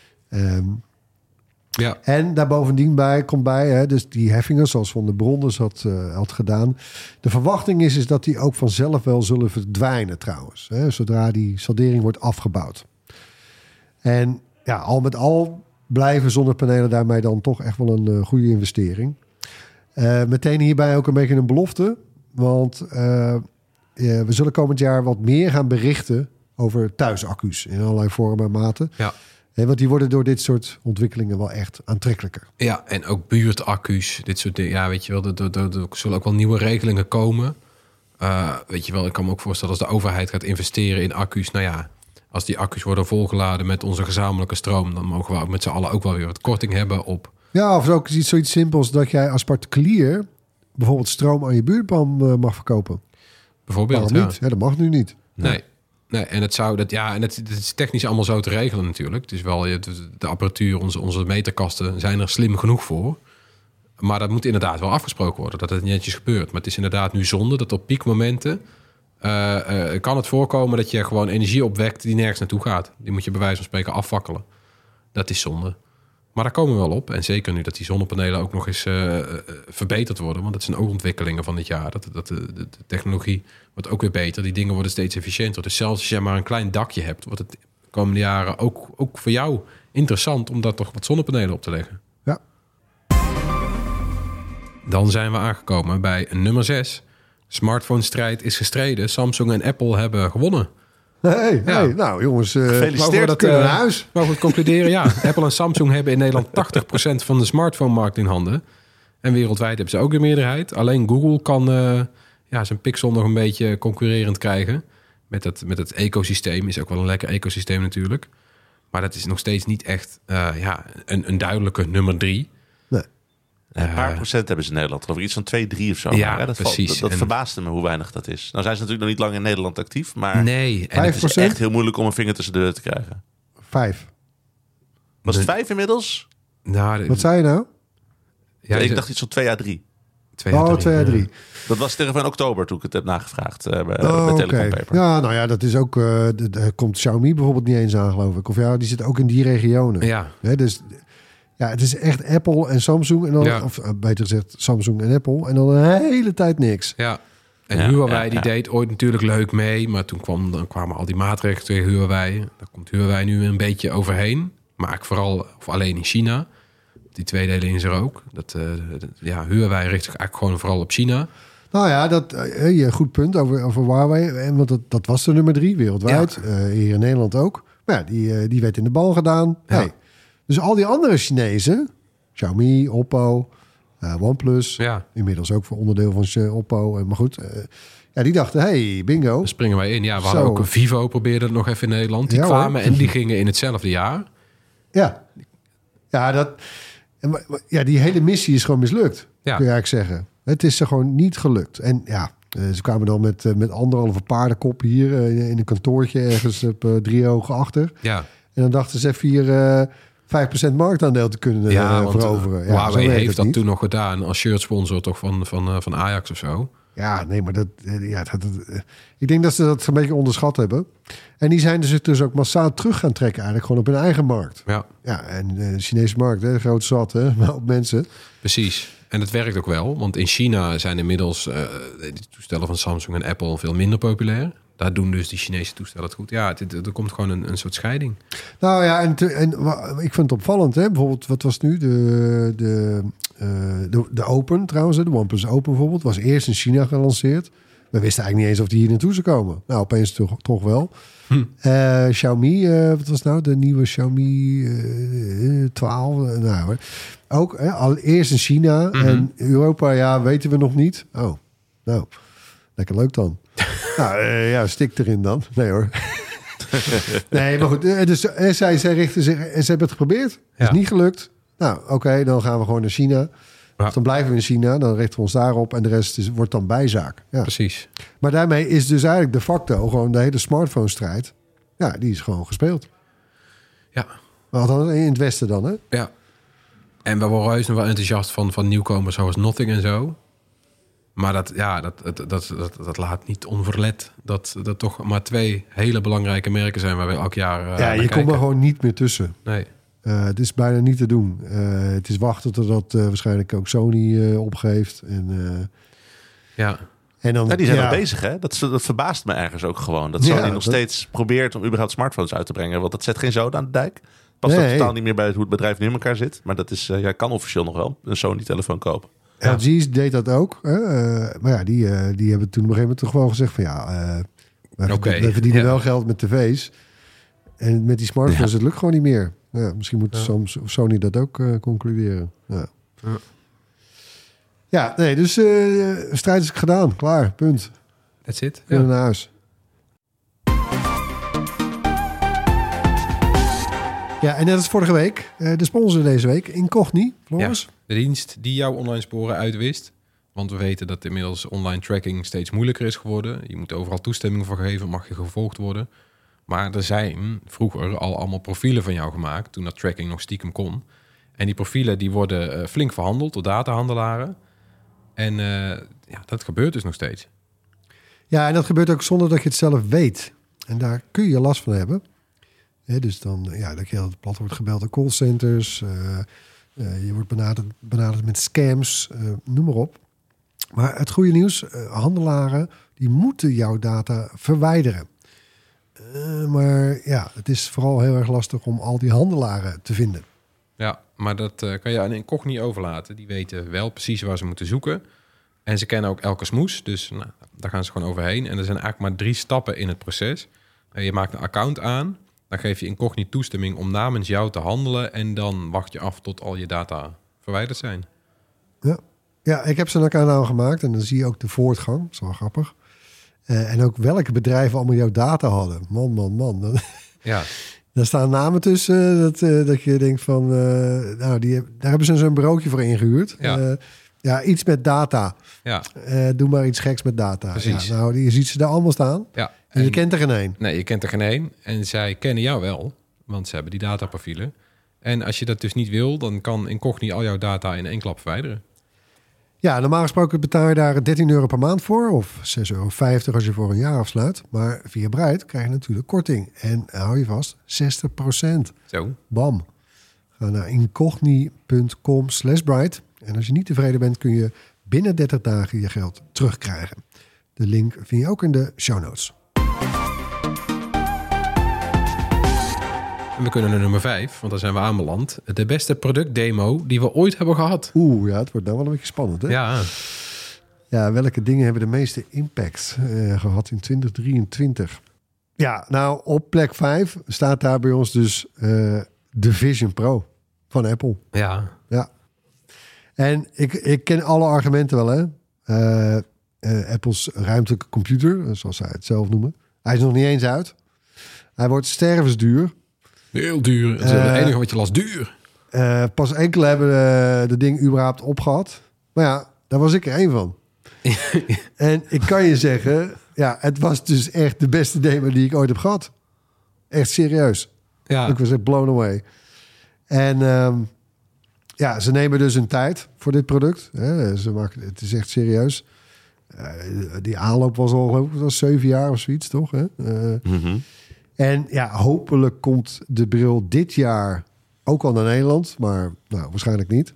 Ja. En daar bovendien komt bij, dus die heffingen, zoals Van der Bron dus had gedaan. De verwachting is dat die ook vanzelf wel zullen verdwijnen trouwens. Hè, zodra die saldering wordt afgebouwd. En ja, al met al blijven zonnepanelen daarmee dan toch echt wel een goede investering. Meteen hierbij ook een beetje een belofte. Want we zullen komend jaar wat meer gaan berichten over thuisaccu's in allerlei vormen en maten. Ja. Want die worden door dit soort ontwikkelingen wel echt aantrekkelijker. Ja, en ook buurtaccu's, dit soort dingen. Ja, weet je wel, er zullen ook wel nieuwe regelingen komen. Weet je wel, ik kan me ook voorstellen als de overheid gaat investeren in accu's. Nou ja, als die accu's worden volgeladen met onze gezamenlijke stroom, dan mogen we ook met z'n allen ook wel weer wat korting hebben op. Ja, of ook zoiets simpels dat jij als particulier bijvoorbeeld stroom aan je buurman mag verkopen. Bijvoorbeeld, niet? Ja, dat mag nu niet. Nee. Nee, en het is technisch allemaal zo te regelen natuurlijk. Het is wel de apparatuur, onze meterkasten zijn er slim genoeg voor. Maar dat moet inderdaad wel afgesproken worden, dat het netjes gebeurt. Maar het is inderdaad nu zonde dat op piekmomenten kan het voorkomen dat je gewoon energie opwekt die nergens naartoe gaat. Die moet je bij wijze van spreken afvakkelen. Dat is zonde. Maar daar komen we wel op. En zeker nu dat die zonnepanelen ook nog eens verbeterd worden. Want dat zijn ook ontwikkelingen van dit jaar. Dat de technologie wordt ook weer beter. Die dingen worden steeds efficiënter. Dus zelfs als je maar een klein dakje hebt, wordt het de komende jaren ook voor jou interessant om daar toch wat zonnepanelen op te leggen. Ja. Dan zijn we aangekomen bij nummer 6. Smartphone-strijd is gestreden. Samsung en Apple hebben gewonnen. Hey, nou jongens, gefeliciteerd. Kunnen naar huis. Mogen we het concluderen? Ja, Apple en Samsung hebben in Nederland 80% van de smartphone-markt in handen. En wereldwijd hebben ze ook de meerderheid. Alleen Google kan zijn Pixel nog een beetje concurrerend krijgen. Met het ecosysteem. Is ook wel een lekker ecosysteem natuurlijk. Maar dat is nog steeds niet echt een duidelijke nummer 3. Een paar procent hebben ze in Nederland. Over iets van 2, 3 of zo. Ja, maar, dat precies. Dat verbaasde me hoe weinig dat is. Nou zijn ze natuurlijk nog niet lang in Nederland actief. Maar nee. En het is echt heel moeilijk om een vinger tussen de deur te krijgen. 5. Was het 5 inmiddels? Nou, wat zei je nou? Ja, ik dacht iets van 2 à 3. 2 à 3. Dat was tegen van oktober toen ik het heb nagevraagd bij Telecom Paper. Ja, nou ja, dat is ook... komt Xiaomi bijvoorbeeld niet eens aan, geloof ik. Of ja, die zit ook in die regionen. Ja. Dus ja, het is echt Apple en Samsung. En dan, of beter gezegd, Samsung en Apple. En dan een hele tijd niks. Ja. En Huawei die deed ooit natuurlijk leuk mee. Maar toen kwamen al die maatregelen tegen Huawei. Daar komt Huawei nu een beetje overheen. Maar vooral, of alleen in China. Die tweedeling is er ook. Huawei richt zich eigenlijk gewoon vooral op China. Nou ja, goed punt over Huawei. Want dat was de nummer 3 wereldwijd. Ja. Hier in Nederland ook. Maar ja, die werd in de bal gedaan. Ja. Hey. Dus al die andere Chinezen, Xiaomi, Oppo, OnePlus, inmiddels ook voor onderdeel van Oppo. Maar goed, die dachten, hey, bingo. Dan springen wij in. Ja, we hadden ook een Vivo, probeerde het nog even in Nederland. Die kwamen en die gingen in hetzelfde jaar. Ja, die hele missie is gewoon mislukt, kun je eigenlijk zeggen. Het is er gewoon niet gelukt. En ja, ze kwamen dan met 1,5 paardenkop hier in een kantoortje ergens op 3 ogen achter. Ja. En dan dachten ze even hier 5% marktaandeel te kunnen veroveren. Huawei heeft dat toen nog gedaan als shirtsponsor toch van Ajax of zo. Ja, nee, maar ik denk dat ze dat een beetje onderschat hebben. En die zijn dus ook massaal terug gaan trekken eigenlijk gewoon op hun eigen markt. Ja, en de Chinese markt, groot zat, maar op mensen. Precies. En het werkt ook wel, want in China zijn inmiddels de toestellen van Samsung en Apple veel minder populair. Daar doen dus die Chinese toestellen het goed. Ja, er komt gewoon een soort scheiding. Nou ja, en ik vind het opvallend. Hè? Bijvoorbeeld, wat was nu? De Open trouwens. De OnePlus Open bijvoorbeeld. Was eerst in China gelanceerd. We wisten eigenlijk niet eens of die hier naartoe zou komen. Nou, opeens toch wel. Xiaomi, wat was nou? De nieuwe Xiaomi 12. Ook al eerst in China. En Europa, weten we nog niet. Oh, nou, lekker leuk dan. Nou, stik erin dan. Nee hoor. Nee, maar goed. Dus zij richten zich... Ze hebben het geprobeerd. Het is niet gelukt. Nou, oké, dan gaan we gewoon naar China. Ja. Dus dan blijven we in China. Dan richten we ons daarop. En de rest wordt dan bijzaak. Ja. Precies. Maar daarmee is dus eigenlijk de facto gewoon de hele smartphone-strijd. Ja, die is gewoon gespeeld. Ja. Althans, in het Westen dan, hè? Ja. En we worden heus nog wel enthousiast van nieuwkomers zoals Nothing en zo. Maar dat laat niet onverlet dat toch maar 2 hele belangrijke merken zijn waar we elk jaar je komt er gewoon niet meer tussen. Nee. Het is bijna niet te doen. Het is wachten totdat waarschijnlijk ook Sony opgeeft. En dan, die zijn nog bezig, hè? Dat verbaast me ergens ook gewoon. Dat Sony nog steeds probeert om überhaupt smartphones uit te brengen. Want dat zet geen zoden aan de dijk. Past ook totaal niet meer bij hoe het bedrijf nu in elkaar zit. Maar dat is, kan officieel nog wel een Sony-telefoon kopen. LG deed dat ook. Maar ja, die hebben toen op een gegeven moment toch wel gezegd van we verdienen wel geld met tv's. En met die smartphones, het lukt gewoon niet meer. Ja, misschien moet Sony dat ook concluderen. Ja, nee, dus strijd is gedaan. Klaar, punt. That's it. Kunnen naar huis. Ja, en net als vorige week, de sponsor deze week, Incogni, Floris. Ja, de dienst die jouw online sporen uitwist. Want we weten dat inmiddels online tracking steeds moeilijker is geworden. Je moet overal toestemming voor geven, mag je gevolgd worden. Maar er zijn vroeger al allemaal profielen van jou gemaakt, toen dat tracking nog stiekem kon. En die profielen die worden flink verhandeld door datahandelaren. En dat gebeurt dus nog steeds. Ja, en dat gebeurt ook zonder dat je het zelf weet. En daar kun je last van hebben. Dus dan, dat je het plat wordt gebeld door callcenters. Je wordt benaderd met scams, noem maar op. Maar het goede nieuws, handelaren die moeten jouw data verwijderen. Maar het is vooral heel erg lastig om al die handelaren te vinden. Ja, maar dat kan je aan Incogni overlaten. Die weten wel precies waar ze moeten zoeken. En ze kennen ook elke smoes, dus daar gaan ze gewoon overheen. En er zijn eigenlijk maar 3 stappen in het proces. Je maakt een account aan, dan geef je Incogni toestemming om namens jou te handelen. En dan wacht je af tot al je data verwijderd zijn. Ja, ik heb zo'n account aangemaakt en dan zie je ook de voortgang. Dat is wel grappig. En ook welke bedrijven allemaal jouw data hadden. Man. Ja. Daar staan namen tussen dat je denkt van... daar hebben ze zo'n bureautje voor ingehuurd. Ja. Iets met data. Ja. Doe maar iets geks met data. Precies. Ja, je ziet ze daar allemaal staan. Ja. En je kent er geen één. Nee, je kent er geen één. En zij kennen jou wel, want ze hebben die dataprofielen. En als je dat dus niet wil, dan kan Incogni al jouw data in 1 klap verwijderen. Ja, normaal gesproken betaal je daar €13 per maand voor. Of €6,50 als je voor een jaar afsluit. Maar via Bright krijg je natuurlijk korting. En hou je vast, 60%. Zo. Bam. Ga naar incogni.com/Bright. En als je niet tevreden bent, kun je binnen 30 dagen je geld terugkrijgen. De link vind je ook in de show notes. En we kunnen naar nummer 5, want daar zijn we aanbeland. De beste productdemo die we ooit hebben gehad. Het wordt nou wel een beetje spannend, hè? Ja. Ja, welke dingen hebben de meeste impact gehad in 2023? Ja, nou, op plek 5 staat daar bij ons dus de Vision Pro van Apple. Ja. Ja. En ik ken alle argumenten wel, hè. Apples ruimtelijke computer, zoals zij het zelf noemen. Hij is nog niet eens uit. Hij wordt stervensduur. Heel duur. Het is het enige wat je las, duur. Pas enkele hebben de ding überhaupt opgehad. Maar ja, daar was ik er één van. En ik kan je zeggen, het was dus echt de beste demo die ik ooit heb gehad. Echt serieus. Ja. Ik was echt blown away. En ze nemen dus hun tijd voor dit product. Het is echt serieus. Die aanloop was al 7 jaar of zoiets, toch? Hè? En hopelijk komt de bril dit jaar ook al naar Nederland. Maar waarschijnlijk niet.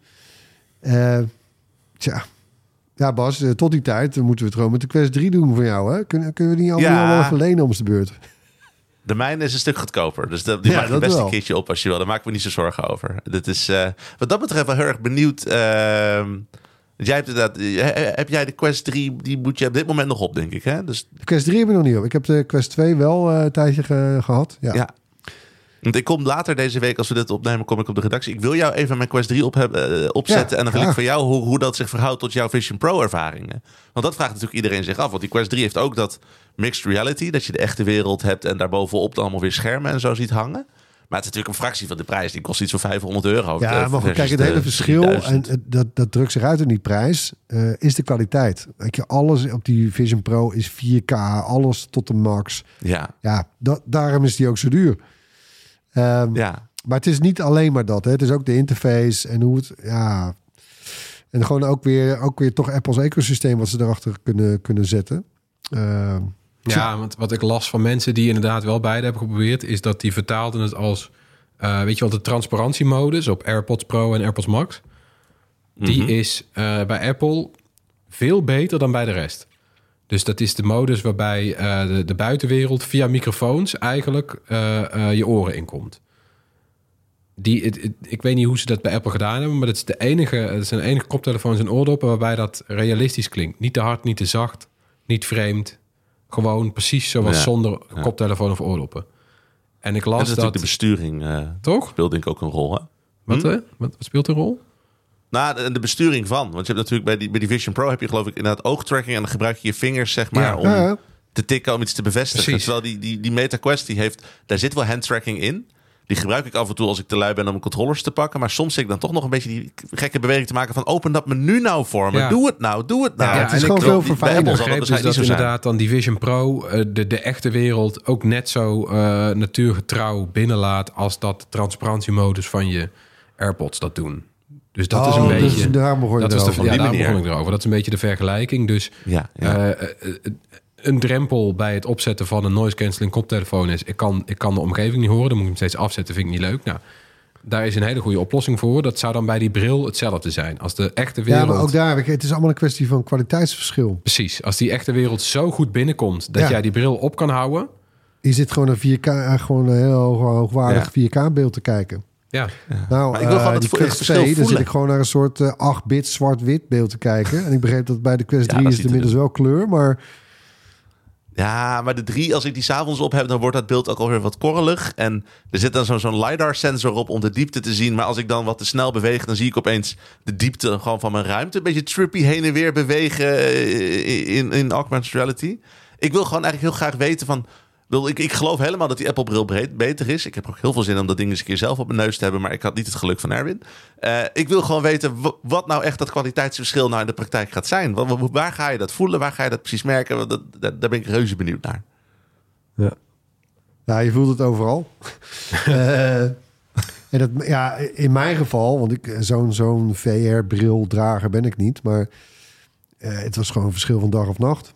Ja, Bas, tot die tijd moeten we het gewoon met de Quest 3 doen voor jou. Hè? Kunnen we die allemaal even lenen om de beurt? De mijne is een stuk goedkoper. Dus die mag je best wel een keertje op als je wil. Daar maken we niet zo zorgen over. Dit is wat dat betreft wel heel erg benieuwd. Jij hebt inderdaad, heb jij de Quest 3? Die moet je op dit moment nog op, denk ik. Hè? Dus... De Quest 3 heb ik nog niet op. Ik heb de Quest 2 wel een tijdje gehad. Ja. Want ik kom later deze week, als we dit opnemen, kom ik op de redactie. Ik wil jou even mijn Quest 3 opzetten. En dan wil ik van jou hoe dat zich verhoudt tot jouw Vision Pro ervaringen. Want dat vraagt natuurlijk iedereen zich af. Want die Quest 3 heeft ook dat mixed reality. Dat je de echte wereld hebt en daarbovenop dan allemaal weer schermen en zo ziet hangen. Maar het is natuurlijk een fractie van de prijs. Die kost iets van €500. Ja, maar goed, kijk, het hele verschil, 3000. En dat drukt zich uit in die prijs, is de kwaliteit. Weet je, alles op die Vision Pro is 4K, alles tot de max. Ja, daarom is die ook zo duur. Maar het is niet alleen maar dat. Hè. Het is ook de interface en hoe het... Ja, en gewoon ook weer toch Apple's ecosysteem wat ze erachter kunnen zetten. Ja, want wat ik las van mensen die inderdaad wel beide hebben geprobeerd, is dat die vertaalden het als, weet je wel, de transparantiemodus op AirPods Pro en AirPods Max. Die is bij Apple veel beter dan bij de rest. Dus dat is de modus waarbij de buitenwereld via microfoons eigenlijk je oren inkomt. Ik weet niet hoe ze dat bij Apple gedaan hebben, maar dat is het zijn de enige koptelefoons en oordoppen waarbij dat realistisch klinkt. Niet te hard, niet te zacht, niet vreemd. Gewoon precies zoals zonder koptelefoon of oordoppen. En ik las dat... natuurlijk de besturing toch? Speelt denk ik ook een rol, hè? Wat speelt een rol? Nou, de besturing van. Want je hebt natuurlijk bij die Vision Pro heb je geloof ik inderdaad oogtracking. En dan gebruik je je vingers zeg maar om te tikken, om iets te bevestigen. Precies. Terwijl die Meta Quest, daar zit wel handtracking in. Die gebruik ik af en toe als ik te lui ben om mijn controllers te pakken. Maar soms zit ik dan toch nog een beetje die gekke beweging te maken van open dat menu nou voor me. Ja. Doe het nou. Ja, het is en gewoon ik veel begreep verfijnder. dus dat inderdaad dan die Vision Pro de echte wereld ook net zo natuurgetrouw binnenlaat als dat de transparantiemodus van je AirPods dat doen. Dus dat is een beetje... Dus daar begon je dat is erover. daar manier. begon ik erover. Dat is een beetje de vergelijking. Dus Ja. een drempel bij het opzetten van een noise cancelling koptelefoon is... Ik kan de omgeving niet horen, dan moet ik hem steeds afzetten, vind ik niet leuk. Nou, daar is een hele goede oplossing voor. Dat zou dan bij die bril hetzelfde zijn. Als de echte wereld... Ja, maar ook daar, het is allemaal een kwestie van kwaliteitsverschil. Precies. Als die echte wereld zo goed binnenkomt dat jij die bril op kan houden... Je zit gewoon een 4K, gewoon een heel hoogwaardig 4K-beeld te kijken. Ja. Nou, Maar ik wil gewoon het die verschil Quest 2, dan voelen. zit ik gewoon naar een soort 8-bit zwart-wit beeld te kijken. En ik begreep dat bij de Quest 3 dat is is het niet te inmiddels wel kleur, maar... Ja, maar de 3, als ik die 's avonds op heb, dan wordt dat beeld ook alweer wat korrelig. En er zit dan zo'n LiDAR-sensor op om de diepte te zien. Maar als ik dan wat te snel beweeg, dan zie ik opeens de diepte gewoon van mijn ruimte een beetje trippy heen en weer bewegen in augmented reality. Ik wil gewoon eigenlijk heel graag weten van... Ik geloof helemaal dat die Apple-bril beter is. Ik heb ook heel veel zin om dat ding eens een keer zelf op mijn neus te hebben. Maar ik had niet het geluk van Erwin. Ik wil gewoon weten wat nou echt dat kwaliteitsverschil nou in de praktijk gaat zijn. Waar ga je dat voelen? Waar ga je dat precies merken? Daar ben ik reuze benieuwd naar. Ja, je voelt het overal. En dat, ja, in mijn geval, want ik zo'n VR-brildrager ben ik niet. Maar het was gewoon een verschil van dag of nacht.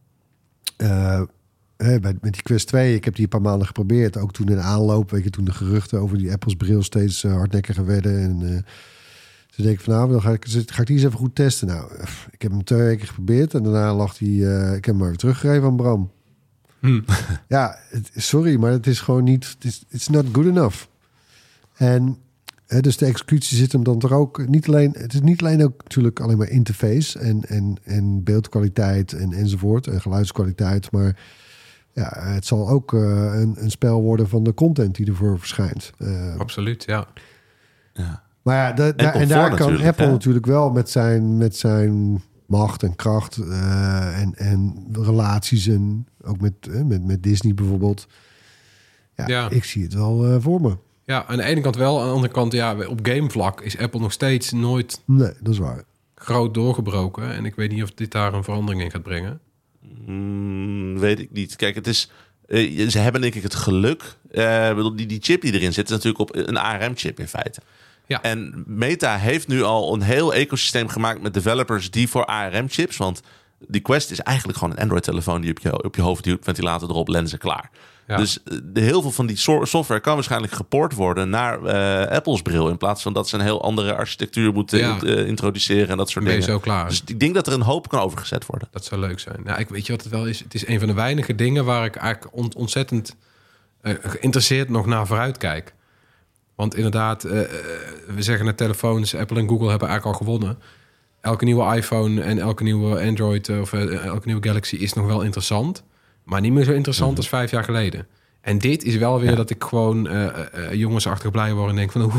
Met die Quest 2, ik heb die een paar maanden geprobeerd. Ook toen in de aanloop, weet je, toen de geruchten over die Apples bril steeds hardnekkiger werden. En toen denk ik van nou, dan ga ik die eens even goed testen. Nou, ik heb hem 2 weken geprobeerd en daarna lag hij... ik heb hem maar weer teruggegeven aan Bram. Ja, sorry, maar het is gewoon niet... It's not good enough. En dus de executie zit hem dan toch ook niet alleen... Het is niet alleen ook natuurlijk alleen maar interface en beeldkwaliteit enzovoort. En geluidskwaliteit, maar... Ja, het zal ook een spel worden van de content die ervoor verschijnt. Absoluut, ja. Maar ja, daar kan Apple natuurlijk wel met zijn macht en kracht en relaties en ook met Disney bijvoorbeeld. Ja. Ik zie het wel voor me. Ja, aan de ene kant wel. Aan de andere kant, ja, op gamevlak is Apple nog steeds nooit Nee, dat is waar. groot doorgebroken. En ik weet niet of dit daar een verandering in gaat brengen. Weet ik niet. Kijk, het is... ze hebben denk ik het geluk. Die chip die erin zit is natuurlijk op een ARM-chip in feite. Ja. En Meta heeft nu al een heel ecosysteem gemaakt met developers die voor ARM-chips. Want die Quest is eigenlijk gewoon een Android-telefoon die op je hoofd duwt, ventilator erop, lenzen klaar. Ja. Dus heel veel van die software kan waarschijnlijk geport worden naar Apple's bril. In plaats van dat ze een heel andere architectuur moeten introduceren en dat soort Ben je dingen. zo klaar. Dus ik denk dat er een hoop kan overgezet worden. Dat zou leuk zijn. Nou, weet je wat het wel is? Het is een van de weinige dingen waar ik eigenlijk ontzettend geïnteresseerd nog naar vooruit kijk. Want inderdaad, we zeggen net telefoons, Apple en Google hebben eigenlijk al gewonnen. Elke nieuwe iPhone en elke nieuwe Android of elke nieuwe Galaxy is nog wel interessant. Maar niet meer zo interessant als 5 jaar geleden. En dit is wel weer dat ik gewoon jongensachtig blij word en denk van...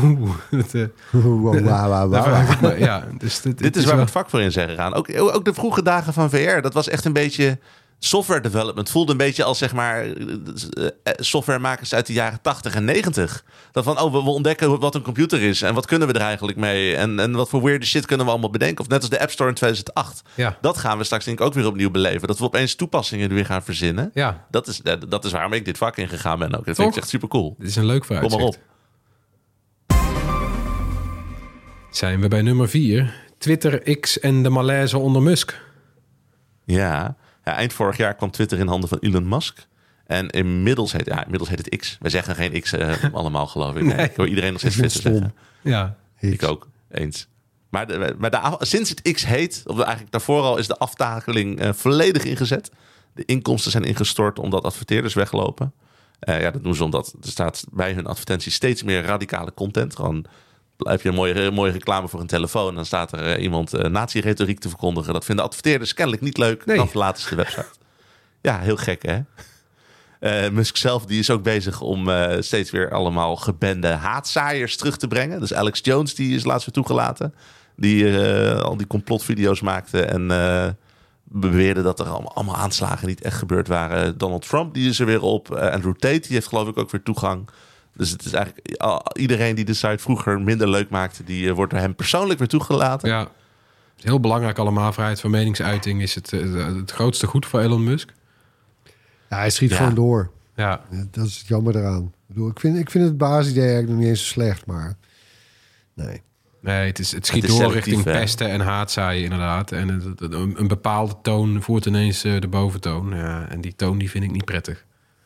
Dit is waar we het vak voor in zijn gegaan. Ook de vroege dagen van VR, dat was echt een beetje... Software development voelde een beetje als zeg maar softwaremakers uit de jaren 80 en 90. Dat van, we ontdekken wat een computer is en wat kunnen we er eigenlijk mee en wat voor weird shit kunnen we allemaal bedenken. Of net als de App Store in 2008. Ja. Dat gaan we straks denk ik ook weer opnieuw beleven. Dat we opeens toepassingen weer gaan verzinnen. Ja. Dat is waarom ik dit vak ingegaan ben ook. Dat vind ik echt super cool. Dit is een leuk vooruitzicht. Kom maar op. Zijn we bij nummer 4. Twitter, X en de malaise onder Musk. Ja, eind vorig jaar kwam Twitter in handen van Elon Musk. En inmiddels heet het X. Wij zeggen geen X allemaal, geloof ik. Nee. Ik hoor iedereen nog steeds Twitter zeggen. Ja, ik ook. Eens. Maar sinds het X heet, of eigenlijk daarvoor al, is de aftakeling volledig ingezet. De inkomsten zijn ingestort omdat adverteerders weglopen. Dat doen ze omdat er staat bij hun advertenties steeds meer radicale content. Gewoon heb je een mooie reclame voor een telefoon. Dan staat er iemand nazi-retoriek te verkondigen. Dat vinden adverteerders kennelijk niet leuk. Nee. Dan verlaten ze de website. Ja, heel gek hè. Musk zelf die is ook bezig om steeds weer allemaal gebande haatzaaiers terug te brengen. Dus Alex Jones die is laatst weer toegelaten. Die al die complotvideo's maakte en beweerde dat er allemaal aanslagen niet echt gebeurd waren. Donald Trump die is er weer op. Andrew Tate die heeft geloof ik ook weer toegang. Dus het is eigenlijk iedereen die de site vroeger minder leuk maakte, die wordt door hem persoonlijk weer toegelaten. Ja, heel belangrijk allemaal. Vrijheid van meningsuiting is het grootste goed voor Elon Musk. Ja, hij schiet gewoon door. Ja. Ja, dat is het jammer eraan. Ik vind het basisidee eigenlijk nog niet eens zo slecht, maar nee. Nee, het schiet is door selectief, richting hè? pesten en haatzaaien inderdaad. En een bepaalde toon voert ineens de boventoon. Ja, en die toon die vind ik niet prettig.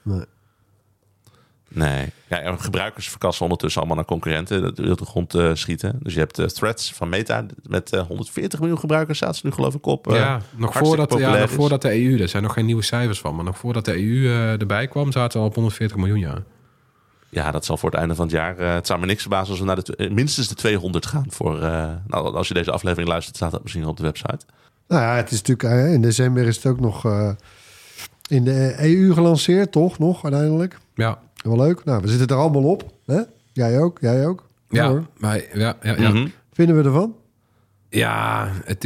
Nee. Ja, gebruikers verkassen ondertussen allemaal naar concurrenten. Dat wil de grond schieten. Dus je hebt Threads van Meta met 140 miljoen gebruikers. Staat ze nu geloof ik op. Nog voordat de EU, er zijn nog geen nieuwe cijfers van. Maar nog voordat de EU erbij kwam, zaten we al op 140 miljoen jaar. Ja, dat zal voor het einde van het jaar... het zou me niks verbazen als we naar minstens de 200 gaan. Als je deze aflevering luistert, staat dat misschien op de website. Nou ja, het is natuurlijk... in december is het ook nog in de EU gelanceerd, toch? Nog uiteindelijk. Ja. Wel leuk. Nou, we zitten er allemaal op. Hè? Jij ook? Ja, hoor. ja. Mhm. Vinden we ervan? Ja, het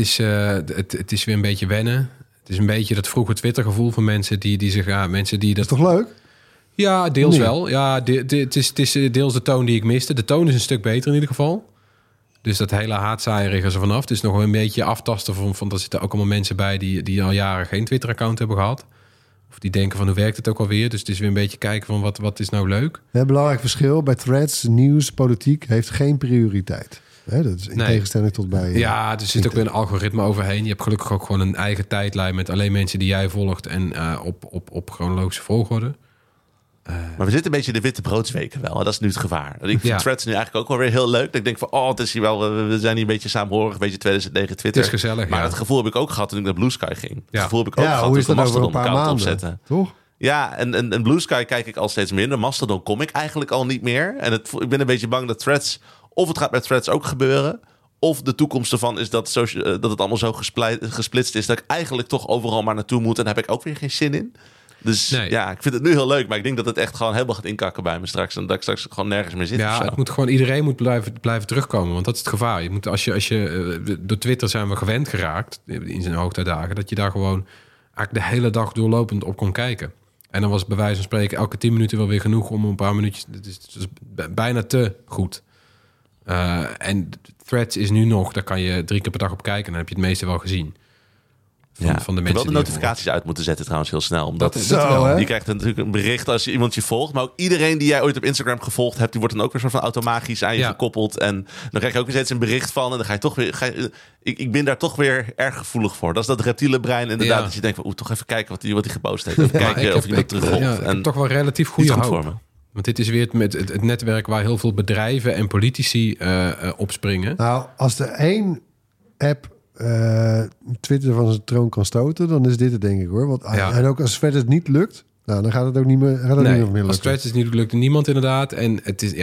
is weer een beetje wennen. Het is een beetje dat vroege Twitter-gevoel van mensen die zich... Ja, mensen die dat... Is toch leuk? Ja, deels Nee. wel. Ja, het is deels de toon die ik miste. De toon is een stuk beter in ieder geval. Dus dat hele haatzaaierig is er vanaf. Het is nog wel een beetje aftasten van er zitten ook allemaal mensen bij die al jaren geen Twitter-account hebben gehad. Of die denken van hoe werkt het ook alweer. Dus het is weer een beetje kijken van wat is nou leuk. Een belangrijk verschil bij Threads, nieuws, politiek heeft geen prioriteit. Hè, dat is in tegenstelling tot bij... Ja, er zit ook weer een algoritme overheen. Je hebt gelukkig ook gewoon een eigen tijdlijn met alleen mensen die jij volgt en op chronologische volgorde. Maar we zitten een beetje in de witte broodsweken wel. En dat is nu het gevaar. Ik vind Threads nu eigenlijk ook wel weer heel leuk. Dat ik denk van, het is hier wel, we zijn hier een beetje saamhorig. Een beetje 2009 Twitter. Het is gezellig, Maar ja. dat gevoel heb ik ook gehad toen ik naar Blue Sky ging. Ja. Dat gevoel heb ik ook gehad hoe is toen ik dat over een Mastodon paar account maanden? opzette. Toch? Ja, en Blue Sky kijk ik al steeds minder. Mastodon kom ik eigenlijk al niet meer. En ik ben een beetje bang dat Threads... Of het gaat met Threads ook gebeuren... Of de toekomst ervan is dat het allemaal zo gesplitst is... dat ik eigenlijk toch overal maar naartoe moet... en daar heb ik ook weer geen zin in. Dus ja, ik vind het nu heel leuk... maar ik denk dat het echt gewoon helemaal gaat inkakken bij me straks... en dat ik straks gewoon nergens meer zit. Ja, het moet gewoon, iedereen moet blijven terugkomen. Want dat is het gevaar. Je moet, als je door Twitter zijn we gewend geraakt... in zijn hoogtijdagen... dat je daar gewoon eigenlijk de hele dag doorlopend op kon kijken. En dan was het bij wijze van spreken... elke 10 minuten wel weer genoeg om een paar minuutjes... Het is bijna te goed. En Threads is nu nog... daar kan je 3 keer per dag op kijken... en dan heb je het meeste wel gezien. Van de mensen ik heb wel de die notificaties uit moeten zetten trouwens heel snel. Omdat Dat wel, hè? je krijgt natuurlijk een bericht als je iemand je volgt. Maar ook iedereen die jij ooit op Instagram gevolgd hebt... die wordt dan ook weer soort van automatisch aan je gekoppeld. En dan krijg je ook weer steeds een bericht van... en dan ga je toch weer... Ik ben daar toch weer erg gevoelig voor. Dat is dat reptiele brein inderdaad. Ja. Dat je denkt van... toch even kijken wat hij gepost heeft. Even kijken of je dat terugvolgt. ik heb toch wel relatief goede goed voor hoop. me. Want dit is weer het netwerk waar heel veel bedrijven en politici opspringen. Nou, als er één app Twitter van zijn troon kan stoten, dan is dit het denk ik hoor. Want, en ook als verder het niet lukt, nou, dan gaat het ook niet meer, niet meer Als lukken. Threads is niet lukt niemand inderdaad. En het is,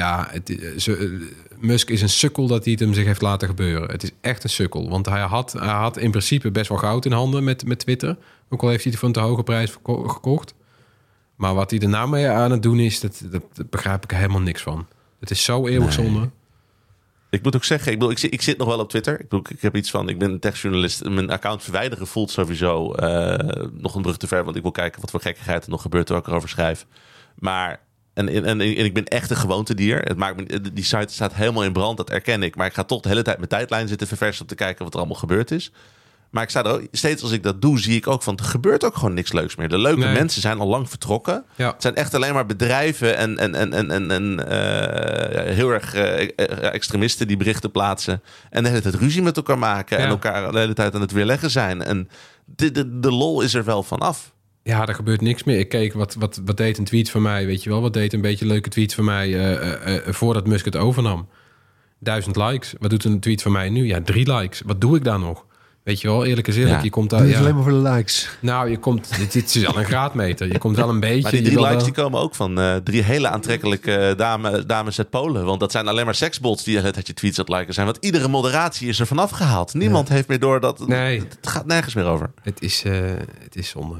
Musk is een sukkel dat hij het hem zich heeft laten gebeuren. Het is echt een sukkel. Want hij had in principe best wel goud in handen met Twitter. Ook al heeft hij het voor een te hoge prijs gekocht. Maar wat hij er nou mee aan het doen is, dat begrijp ik helemaal niks van. Het is zo eeuwig zonde. Ik moet ook zeggen, ik zit nog wel op Twitter. Ik heb iets van, ik ben een techjournalist. Mijn account verwijderen voelt sowieso nog een brug te ver. Want ik wil kijken wat voor gekkigheid er nog gebeurt terwijl ik erover schrijf. Maar, en ik ben echt een gewoontedier. Die site staat helemaal in brand, dat erken ik. Maar ik ga toch de hele tijd mijn tijdlijn zitten verversen om te kijken wat er allemaal gebeurd is. Maar ik sta er ook, steeds als ik dat doe, zie ik ook van... er gebeurt ook gewoon niks leuks meer. De leuke mensen zijn al lang vertrokken. Ja. Het zijn echt alleen maar bedrijven en heel erg extremisten die berichten plaatsen... en de hele tijd ruzie met elkaar maken... en elkaar de hele tijd aan het weerleggen zijn. En de lol is er wel vanaf. Ja, er gebeurt niks meer. Ik keek, wat deed een tweet van mij, weet je wel? Wat deed een beetje leuke tweet van mij voordat Musk het overnam? 1000 likes. Wat doet een tweet van mij nu? Ja, 3 likes. Wat doe ik daar nog? Weet je wel, eerlijk is eerlijk. Ja. Je komt daar, Dit is alleen maar voor de likes. Nou, dit is al een graadmeter. Je komt wel een beetje... Maar die 3 likes die komen ook van 3 hele aantrekkelijke dames uit Polen. Want dat zijn alleen maar seksbots die het je tweets aan het liken zijn. Want iedere moderatie is er vanaf gehaald. Niemand heeft meer door dat... Nee. Het gaat nergens meer over. Het is zonde.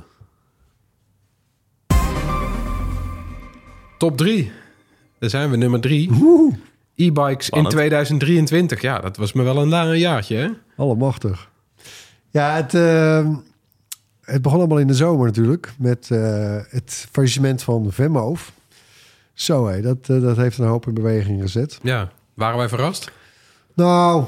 Top 3. Daar zijn we, nummer 3. E-bikes in 2023. Ja, dat was me wel een jaartje, hè? Allemachtig. Ja, het begon allemaal in de zomer natuurlijk. Met het faillissement van Venmoof. Zo hé, dat heeft een hoop in beweging gezet. Ja, waren wij verrast? Nou,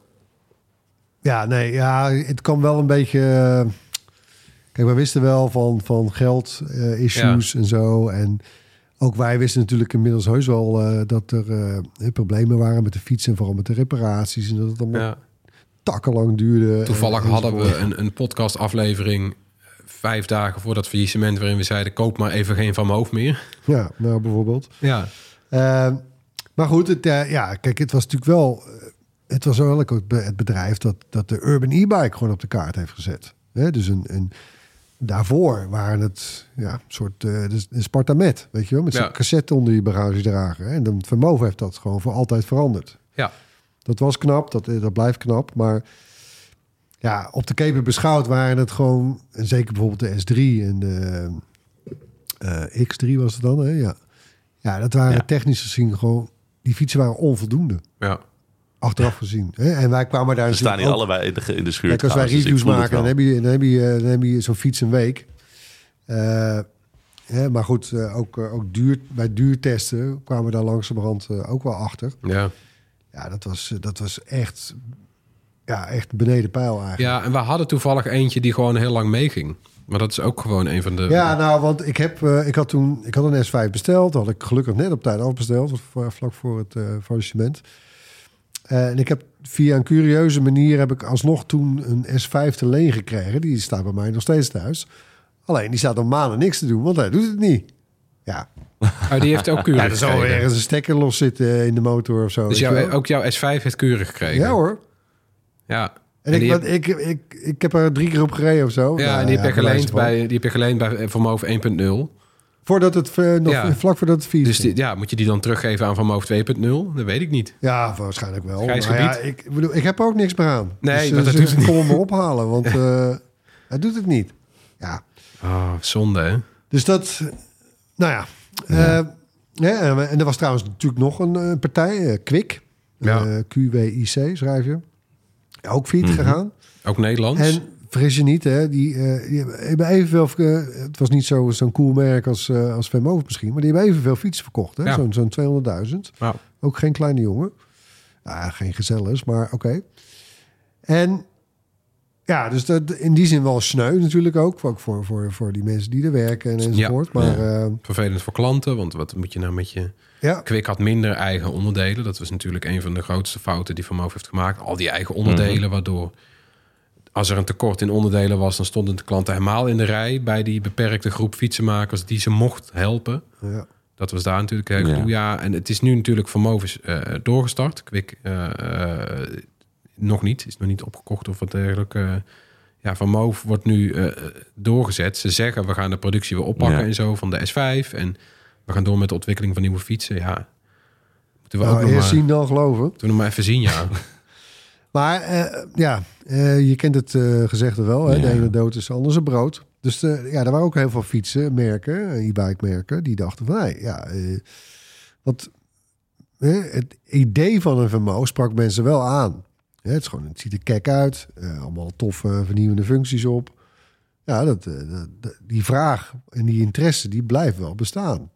het kwam wel een beetje... Kijk, wij wisten wel van geld issues en zo. En ook wij wisten natuurlijk inmiddels heus wel dat er problemen waren met de fiets en vooral met de reparaties. En dat het allemaal takkenlang duurde. Toevallig hadden we een podcastaflevering 5 dagen voor dat faillissement, waarin we zeiden, koop maar even geen Van Moof meer. Ja, nou bijvoorbeeld. Ja. Maar goed, kijk, het was natuurlijk wel... Het was wel ook het bedrijf dat de Urban e-bike gewoon op de kaart heeft gezet. Dus daarvoor waren het een soort de Spartamet, weet je wel, met zo'n cassette onder je bagagedrager. En dan Van Moof heeft dat gewoon voor altijd veranderd. Ja. Dat was knap, dat blijft knap, maar ja, op de keper beschouwd waren het gewoon, en zeker bijvoorbeeld de S3 en de X3 was het dan, hè? Ja. Ja, dat waren technisch gezien gewoon, die fietsen waren onvoldoende. Ja. Achteraf gezien. Hè? En wij kwamen daar... We staan hier allebei in de schuur. Kijk, als wij reviews maken, dan heb je zo'n fiets een week. Maar goed, ook bij duurtesten kwamen we daar langzamerhand ook wel achter. Ja. Ja, dat was echt beneden peil eigenlijk. Ja, en we hadden toevallig eentje die gewoon heel lang meeging. Maar dat is ook gewoon een van de... Ja, nou, want ik had een S5 besteld. Dat had ik gelukkig net op tijd afbesteld, vlak voor het faillissement. En ik heb via een curieuze manier heb ik alsnog toen een S5 te leen gekregen. Die staat bij mij nog steeds thuis. Alleen die staat al maanden niks te doen, want hij doet het niet. Ja. Oh, die heeft ook keurig er zal weer ergens een stekker los zitten in de motor of zo. Dus ook jouw S5 heeft keurig gekregen? Ja hoor. Ja. Ik heb er 3 keer op gereden of zo. Ja, en die heb je geleend bij Van Moof 1.0. Voordat het vlak voordat het vies. Dus moet je die dan teruggeven aan Van Moof 2.0? Dat weet ik niet. Ja, waarschijnlijk wel. Ja, ik heb er ook niks meer aan. Nee, dus dat doet het niet. Kom me ophalen, want hij doet het niet. Ja. Oh, zonde, hè? Dus dat, nou ja. En er was trouwens natuurlijk nog een partij, Kwik. QWIC schrijf je. Ook failliet gegaan. Ook Nederlands. En vergis je niet, hè, die hebben evenveel... het was niet zo'n cool merk als Van Moof misschien, maar die hebben evenveel fietsen verkocht. Hè? Ja. Zo'n 200.000. Wow. Ook geen kleine jongen. Geen gezellers, maar oké. En ja, dus dat in die zin wel sneu natuurlijk ook voor die mensen die er werken en enzovoort. Ja. Maar vervelend voor klanten, want wat moet je nou met je... Ja. Kwik had minder eigen onderdelen. Dat was natuurlijk een van de grootste fouten die Van Moof heeft gemaakt. Al die eigen onderdelen, waardoor... Als er een tekort in onderdelen was, dan stonden de klanten helemaal in de rij bij die beperkte groep fietsenmakers die ze mocht helpen. Ja. Dat was daar natuurlijk heel goed. Ja, en het is nu natuurlijk Van Moof doorgestart. Kwik nog niet. Is nog niet opgekocht of wat dergelijke. Van Moof wordt nu doorgezet. Ze zeggen, we gaan de productie weer oppakken en zo van de S5. En we gaan door met de ontwikkeling van nieuwe fietsen. Ja, moeten we ook nog maar zien dan geloven. Moeten we nog maar even zien, ja. Maar je kent het gezegde wel. Hè? Ja. De ene dood is anders een brood. Dus er waren ook heel veel fietsenmerken, e-bike merken, die dachten van, het idee van een Van Moof sprak mensen wel aan. Het ziet er kek uit, allemaal toffe vernieuwende functies op. Ja, die vraag en die interesse, die blijft wel bestaan.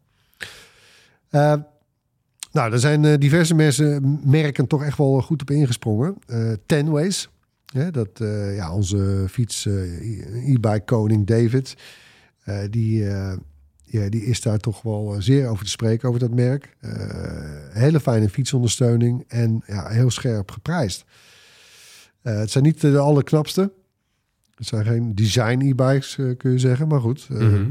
Nou, er zijn diverse merken toch echt wel goed op ingesprongen. Tenways, onze fiets e-bike koning David, die is daar toch wel zeer over te spreken, over dat merk. Hele fijne fietsondersteuning en heel scherp geprijsd. Het zijn niet de allerknapste. Het zijn geen design e-bikes, kun je zeggen, maar goed.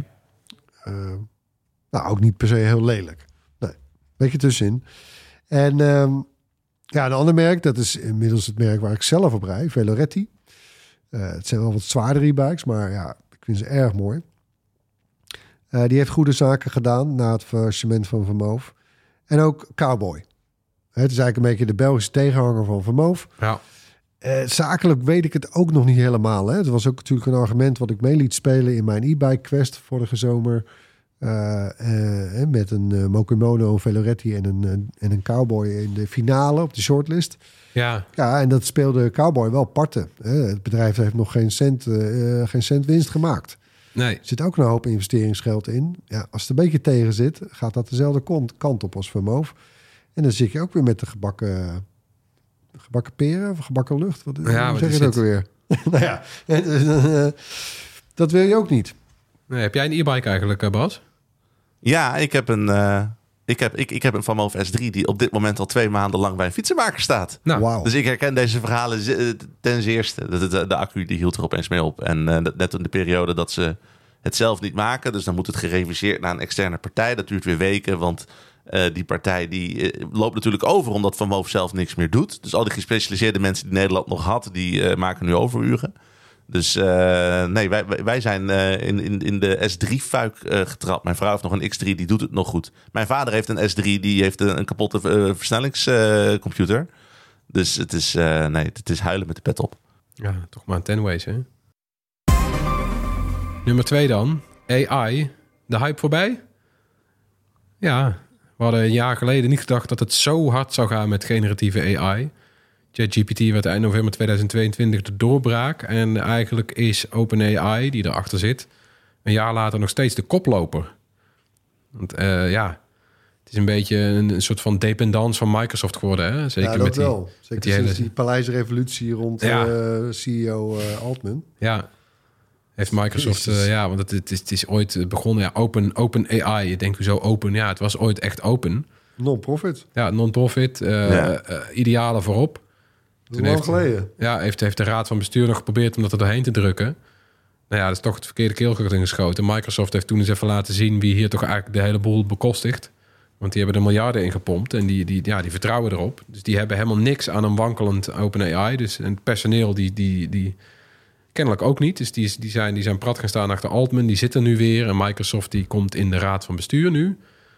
Ook niet per se heel lelijk. Beetje tussenin. En een ander merk, dat is inmiddels het merk waar ik zelf op rijd, Veloretti. Het zijn wel wat zwaardere e-bikes, maar ik vind ze erg mooi. Die heeft goede zaken gedaan na het faillissement van Van Moof. En ook Cowboy. Het is eigenlijk een beetje de Belgische tegenhanger van Van Moof. Ja. Zakelijk weet ik het ook nog niet helemaal. Hè. Het was ook natuurlijk een argument wat ik mee liet spelen in mijn e-bike quest vorige zomer. Met een Mokimono, een Veloretti en een Cowboy in de finale op de shortlist. Ja, en dat speelde Cowboy wel parten. Het bedrijf heeft nog geen cent winst gemaakt. Nee. Er zit ook een hoop investeringsgeld in. Ja, als het een beetje tegen zit, gaat dat dezelfde kant op als Vermoof. En dan zit je ook weer met de gebakken peren of gebakken lucht. Hoe zeg je het ook alweer? Nou ja, dat wil je ook niet. Nee, heb jij een e-bike eigenlijk, Bas? Ja, ik heb een Van Moof S3 die op dit moment al 2 maanden lang bij een fietsenmaker staat. Nou, Wauw. Dus ik herken deze verhalen ten zeerste. De accu die hield er opeens mee op. En net in de periode dat ze het zelf niet maken. Dus dan moet het gereviseerd naar een externe partij. Dat duurt weer weken, want die partij die loopt natuurlijk over omdat Van Moof zelf niks meer doet. Dus al die gespecialiseerde mensen die Nederland nog had, die maken nu overuren. Dus nee, wij zijn in de S3-fuik getrapt. Mijn vrouw heeft nog een X3, die doet het nog goed. Mijn vader heeft een S3, die heeft een kapotte versnellingscomputer. Dus het is huilen met de pet op. ja, toch maar een 10-ways, hè? Nummer 2 dan. AI. De hype voorbij? Ja, we hadden een jaar geleden niet gedacht dat het zo hard zou gaan met generatieve AI. ChatGPT werd eind november 2022 de doorbraak. En eigenlijk is OpenAI, die erachter zit, een jaar later nog steeds de koploper. Want het is een beetje een soort van dependance van Microsoft geworden. Hè? Zeker Ja, dat E met die, wel. Zeker die sinds hele... die Paleisrevolutie rond CEO Altman. Ja, heeft Microsoft... Jezus. want het is ooit begonnen. Ja, Open AI. Je denkt, hoezo open? Ja, het was ooit echt open. Non-profit. Ja, non-profit. Idealen voorop. Toen lang geleden. Ja, heeft de raad van bestuur nog geprobeerd om dat er doorheen te drukken. Nou ja, dat is toch het verkeerde keelgat ingeschoten. Microsoft heeft toen eens even laten zien wie hier toch eigenlijk de hele boel bekostigt. Want die hebben er miljarden in gepompt en die vertrouwen erop. Dus die hebben helemaal niks aan een wankelend OpenAI. Dus en het personeel die kennelijk ook niet. Dus die zijn prat gaan staan achter Altman. Die zitten nu weer. En Microsoft die komt in de raad van bestuur nu.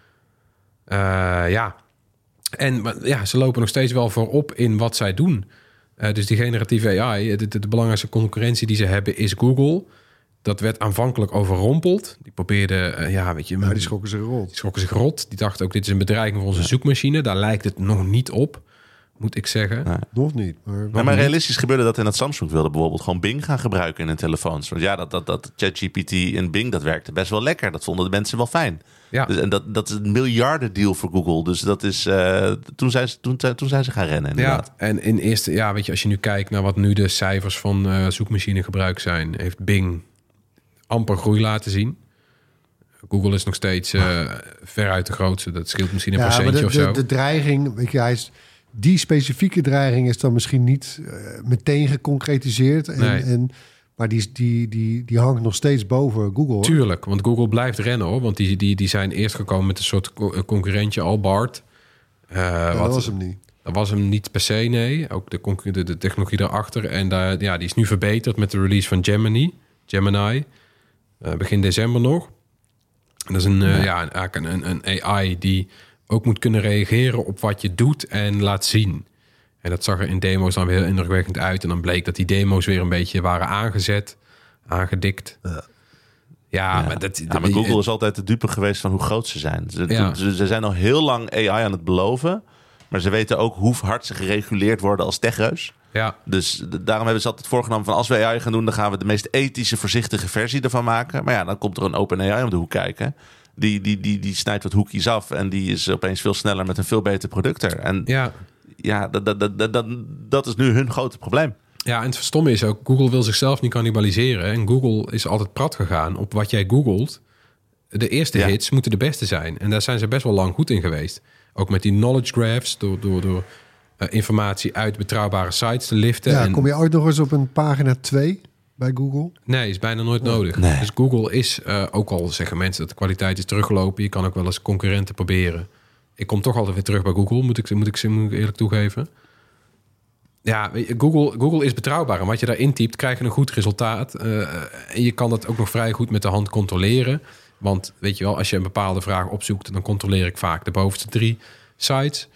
Ze lopen nog steeds wel voorop in wat zij doen. Dus die generatieve AI, de belangrijkste concurrentie die ze hebben is Google. Dat werd aanvankelijk overrompeld. Die probeerde, die schrokken zich rot. Die schrokken zich rot. Die dachten ook, dit is een bedreiging voor onze zoekmachine. Daar lijkt het nog niet op, moet ik zeggen. Nee. Nog niet. Maar realistisch gebeurde dat in het Samsung wilde bijvoorbeeld gewoon Bing gaan gebruiken in hun telefoons. Want ja, dat ChatGPT in Bing, dat werkte best wel lekker. Dat vonden de mensen wel fijn. Ja. Dus, en dat is een miljardendeal voor Google. Dus dat is toen zijn ze gaan rennen. Inderdaad. Ja, en in eerste, als je nu kijkt naar wat nu de cijfers van zoekmachinegebruik zijn, heeft Bing amper groei laten zien. Google is nog steeds veruit de grootste. Dat scheelt misschien een procentje of zo. De dreiging, weet je, die specifieke dreiging is dan misschien niet meteen geconcretiseerd. Maar die hangt nog steeds boven Google. Tuurlijk, want Google blijft rennen, hoor. Want die zijn eerst gekomen met een soort concurrentje, Albart. Dat was hem niet. Dat was hem niet per se, nee. Ook de technologie daarachter. En die is nu verbeterd met de release van Gemini. Begin december nog. Dat is een AI die ook moet kunnen reageren op wat je doet en laat zien. En dat zag er in demo's dan weer heel indrukwekkend uit. En dan bleek dat die demo's weer een beetje waren aangedikt. Maar Google is altijd de dupe geweest van hoe groot ze zijn. Ze zijn al heel lang AI aan het beloven. Maar ze weten ook hoe hard ze gereguleerd worden als techreus. Ja. Dus daarom hebben ze altijd voorgenomen van als we AI gaan doen, dan gaan we de meest ethische, voorzichtige versie ervan maken. Maar ja, dan komt er een OpenAI om de hoek kijken. Die snijdt wat hoekjes af en die is opeens veel sneller met een veel beter product er. En dat is nu hun grote probleem. Ja, en het stomme is ook, Google wil zichzelf niet cannibaliseren. En Google is altijd prat gegaan op wat jij googelt. De eerste hits moeten de beste zijn. En daar zijn ze best wel lang goed in geweest. Ook met die knowledge graphs, door informatie uit betrouwbare sites te liften. Ja, kom je ooit nog eens op een pagina 2 bij Google? Nee, is bijna nooit nodig. Nee. Dus Google is, ook al zeggen mensen dat de kwaliteit is teruggelopen, je kan ook wel eens concurrenten proberen. Ik kom toch altijd weer terug bij Google, moet ik eerlijk toegeven. Ja, Google is betrouwbaar. En wat je daar intypt, krijg je een goed resultaat. En je kan dat ook nog vrij goed met de hand controleren. Want weet je wel, als je een bepaalde vraag opzoekt, dan controleer ik vaak de bovenste 3 sites.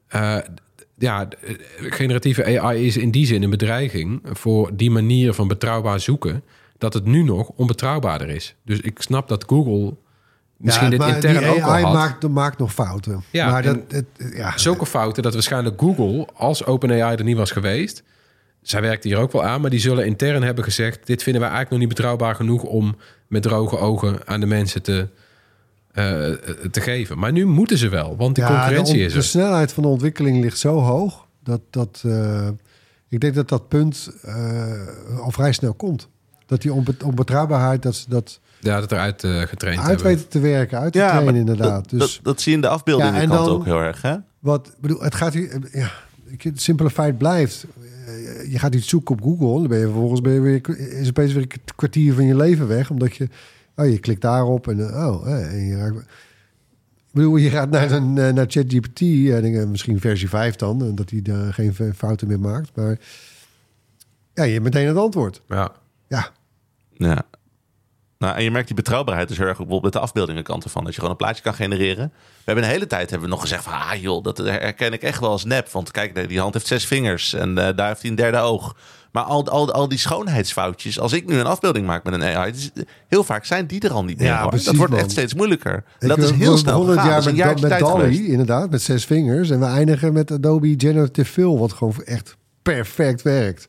Generatieve AI is in die zin een bedreiging voor die manier van betrouwbaar zoeken, dat het nu nog onbetrouwbaarder is. Dus ik snap dat Google misschien dit intern ook al had. maakt nog fouten. Ja, maar zulke fouten dat waarschijnlijk Google, als OpenAI er niet was geweest, zij werkt hier ook wel aan, maar die zullen intern hebben gezegd, dit vinden wij eigenlijk nog niet betrouwbaar genoeg om met droge ogen aan de mensen te geven. Maar nu moeten ze wel, want die concurrentie is er. De snelheid van de ontwikkeling ligt zo hoog dat ik denk dat punt al vrij snel komt. Dat die onbetrouwbaarheid, dat eruit getraind uit weten te werken, uit te trainen inderdaad. Dat zie je in de afbeeldingen kant ook heel erg, hè? Het gaat hier... het simpele feit blijft... Je gaat iets zoeken op Google, dan ben je vervolgens is opeens weer een kwartier van je leven weg, omdat je klikt daarop en je raakt... je gaat naar ChatGPT, misschien versie 5 dan, dat hij daar geen fouten meer maakt, maar je hebt meteen het antwoord. Ja. Nou, en je merkt die betrouwbaarheid dus heel erg bijvoorbeeld met de afbeeldingenkant ervan. Dat je gewoon een plaatje kan genereren. We hebben een hele tijd nog gezegd van... dat herken ik echt wel als nep. Want kijk, die hand heeft 6 vingers en daar heeft hij een derde oog. Maar al die schoonheidsfoutjes... Als ik nu een afbeelding maak met een AI... heel vaak zijn die er al niet meer. Ja, precies, dat wordt man. echt steeds moeilijker. Dat is heel snel gegaan. Jaar met DALL-E, inderdaad, met 6 vingers. En we eindigen met Adobe Generative Fill... wat gewoon echt perfect werkt.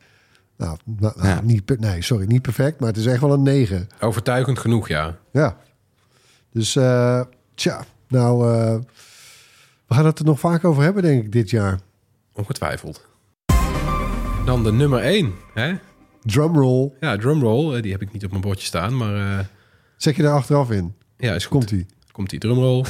Niet perfect, maar het is echt wel een 9. Overtuigend genoeg, ja. Ja. Dus, we gaan het er nog vaak over hebben, denk ik, dit jaar. Ongetwijfeld. Dan de nummer 1, hè? Drumroll. Ja, drumroll. Die heb ik niet op mijn bordje staan, maar... Zet je daar achteraf in? Ja, is goed. Komt-ie, drumroll.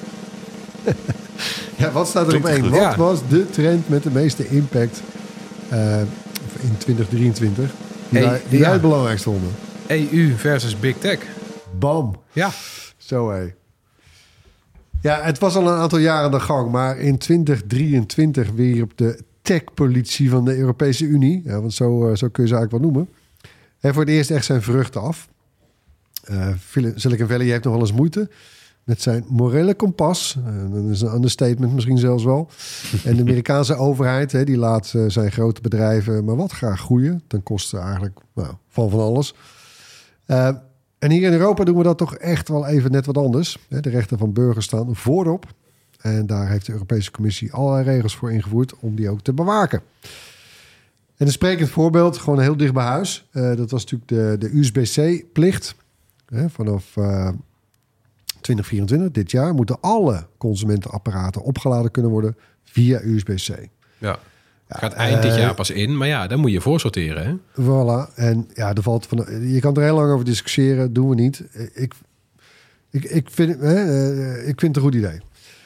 Ja, wat staat er op 1? Wat was de trend met de meeste impact... in 2023, die wij het belangrijkste vonden? EU versus Big Tech. Bam. Ja. Zo hé. Ja, het was al een aantal jaren aan de gang, maar in 2023 weer op de tech-politie van de Europese Unie, want zo kun je ze eigenlijk wel noemen, en voor het eerst echt zijn vruchten af. Silicon Valley heeft nog wel eens moeite met zijn morele kompas. Dat is een understatement misschien zelfs wel. En de Amerikaanse overheid, die laat zijn grote bedrijven maar wat graag groeien. Ten koste eigenlijk van alles. En hier in Europa doen we dat toch echt wel even net wat anders. De rechten van burgers staan voorop. En daar heeft de Europese Commissie allerlei regels voor ingevoerd om die ook te bewaken. En een sprekend voorbeeld, gewoon heel dicht bij huis. Dat was natuurlijk de USB-C-plicht. Vanaf 2024, dit jaar, moeten alle consumentenapparaten opgeladen kunnen worden via USB-C. Ja. Gaat eind dit jaar pas in, maar daar moet je voor sorteren, hè? Voilà. En er valt je kan er heel lang over discussiëren, doen we niet. Ik vind het een goed idee.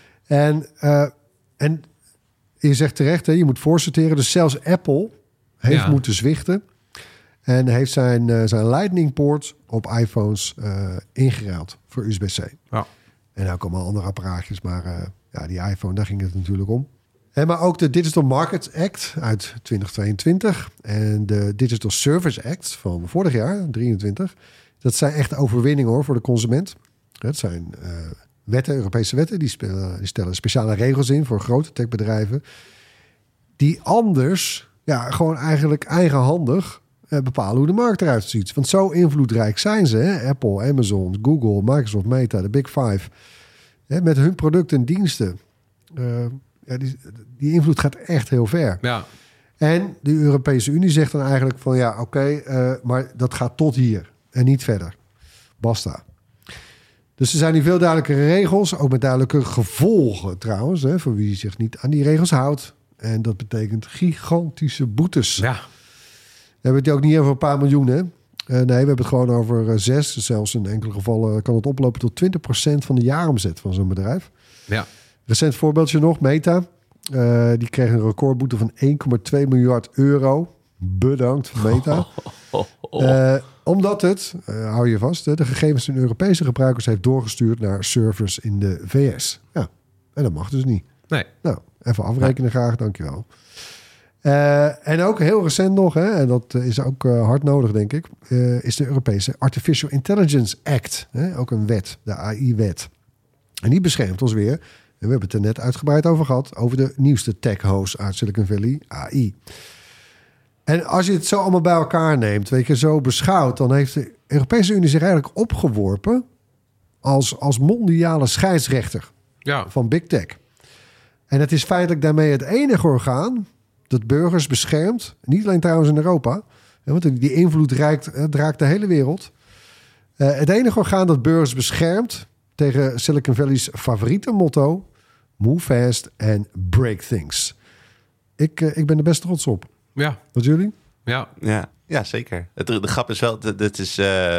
En je zegt terecht, je moet voorsorteren. Dus zelfs Apple heeft moeten zwichten en heeft zijn Lightning poort op iPhones ingeruild voor USB-C. Ja. En ook allemaal andere apparaatjes, maar die iPhone, daar ging het natuurlijk om. Maar ook de Digital Markets Act uit 2022 en de Digital Service Act van vorig jaar, 23. Dat zijn echt overwinningen hoor voor de consument. Het zijn wetten, Europese wetten, die stellen speciale regels in voor grote techbedrijven. Die anders, gewoon eigenlijk eigenhandig bepalen hoe de markt eruit ziet. Want zo invloedrijk zijn ze, hè? Apple, Amazon, Google, Microsoft, Meta, de Big Five. Met hun producten en diensten. Die invloed gaat echt heel ver. Ja. En de Europese Unie zegt dan eigenlijk van maar dat gaat tot hier en niet verder. Basta. Dus er zijn hier veel duidelijkere regels, ook met duidelijke gevolgen trouwens, voor wie zich niet aan die regels houdt. En dat betekent gigantische boetes. Ja. We hebben het ook niet over een paar miljoen, hè? Nee, we hebben het gewoon over 6. Zelfs in enkele gevallen kan het oplopen tot 20% van de jaaromzet van zo'n bedrijf. Ja. Recent voorbeeldje nog, Meta. Die kreeg een recordboete van 1,2 miljard euro. Bedankt, Meta. Omdat het, hou je vast, de gegevens van Europese gebruikers heeft doorgestuurd naar servers in de VS. Ja, en dat mag dus niet. Nee. Nou, even afrekenen graag, dankjewel. En ook heel recent nog, en dat is ook hard nodig, denk ik, is de Europese Artificial Intelligence Act. Ook een wet, de AI-wet. En die beschermt ons weer, en we hebben het er net uitgebreid over gehad, over de nieuwste tech-host uit Silicon Valley, AI. En als je het zo allemaal bij elkaar neemt, zo beschouwt, dan heeft de Europese Unie zich eigenlijk opgeworpen als mondiale scheidsrechter van Big Tech. En het is feitelijk daarmee het enige orgaan dat burgers beschermt. Niet alleen trouwens in Europa. Want die invloed raakt de hele wereld. Het enige orgaan dat burgers beschermt tegen Silicon Valley's favoriete motto: move fast and break things. Ik ben er best trots op. Ja. Wat jullie? Ja, zeker. De grap is wel, het is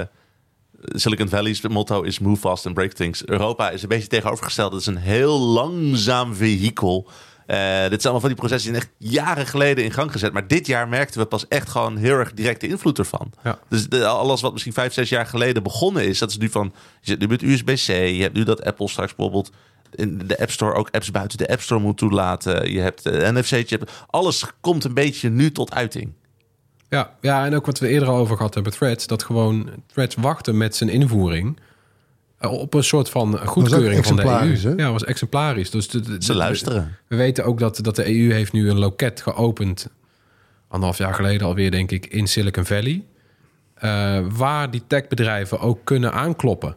Silicon Valley's motto is move fast and break things. Europa is een beetje tegenovergesteld. Het is een heel langzaam vehikel. Dit zijn allemaal van die processen die zijn echt jaren geleden in gang gezet. Maar dit jaar merkten we pas echt gewoon heel erg directe invloed ervan. Ja. Dus alles wat misschien 5-6 jaar geleden begonnen is, dat is nu van, je zit nu met USB-C. Je hebt nu dat Apple straks bijvoorbeeld in de App Store ook apps buiten de App Store moet toelaten. Je hebt NFC. Alles komt een beetje nu tot uiting. Ja, en ook wat we eerder al over gehad hebben, Threads. Dat gewoon Threads wachten met zijn invoering op een soort van goedkeuring van de EU. Hè? Ja, was exemplarisch. Dus ze luisteren. We weten ook dat de EU heeft nu een loket geopend, 1,5 jaar geleden alweer, denk ik, in Silicon Valley. Waar die techbedrijven ook kunnen aankloppen.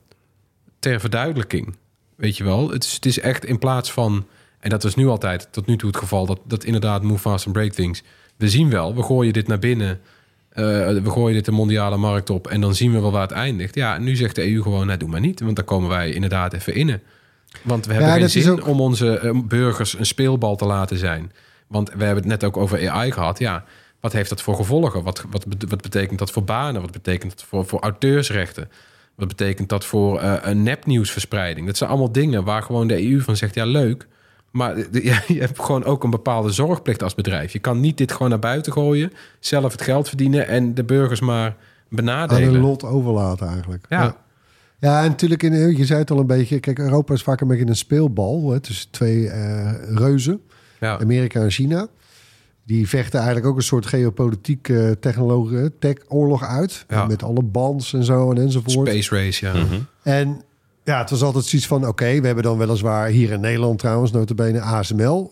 Ter verduidelijking. Weet je wel? Het is echt in plaats van, en dat is nu altijd tot nu toe het geval, dat inderdaad move fast and break things. We zien wel, we gooien dit naar binnen. We gooien dit de mondiale markt op en dan zien we wel waar het eindigt. Ja, nu zegt de EU gewoon, doe maar niet. Want dan komen wij inderdaad even in. Want we hebben geen zin om onze burgers een speelbal te laten zijn. Want we hebben het net ook over AI gehad. Ja, wat heeft dat voor gevolgen? Wat betekent dat voor banen? Wat betekent dat voor auteursrechten? Wat betekent dat voor een nepnieuwsverspreiding? Dat zijn allemaal dingen waar gewoon de EU van zegt, ja leuk, maar je hebt gewoon ook een bepaalde zorgplicht als bedrijf. Je kan niet dit gewoon naar buiten gooien, zelf het geld verdienen en de burgers maar benadelen. Aan een lot overlaten eigenlijk. Ja, en natuurlijk, je zei het al een beetje, kijk, Europa is vaak een beetje een speelbal tussen twee reuzen, Amerika en China. Die vechten eigenlijk ook een soort geopolitiek tech-oorlog uit. Ja. Met alle bands en zo enzovoort. Space race, ja. Mm-hmm. En ja, het was altijd zoiets van, oké, we hebben dan weliswaar hier in Nederland trouwens, nota bene ASML.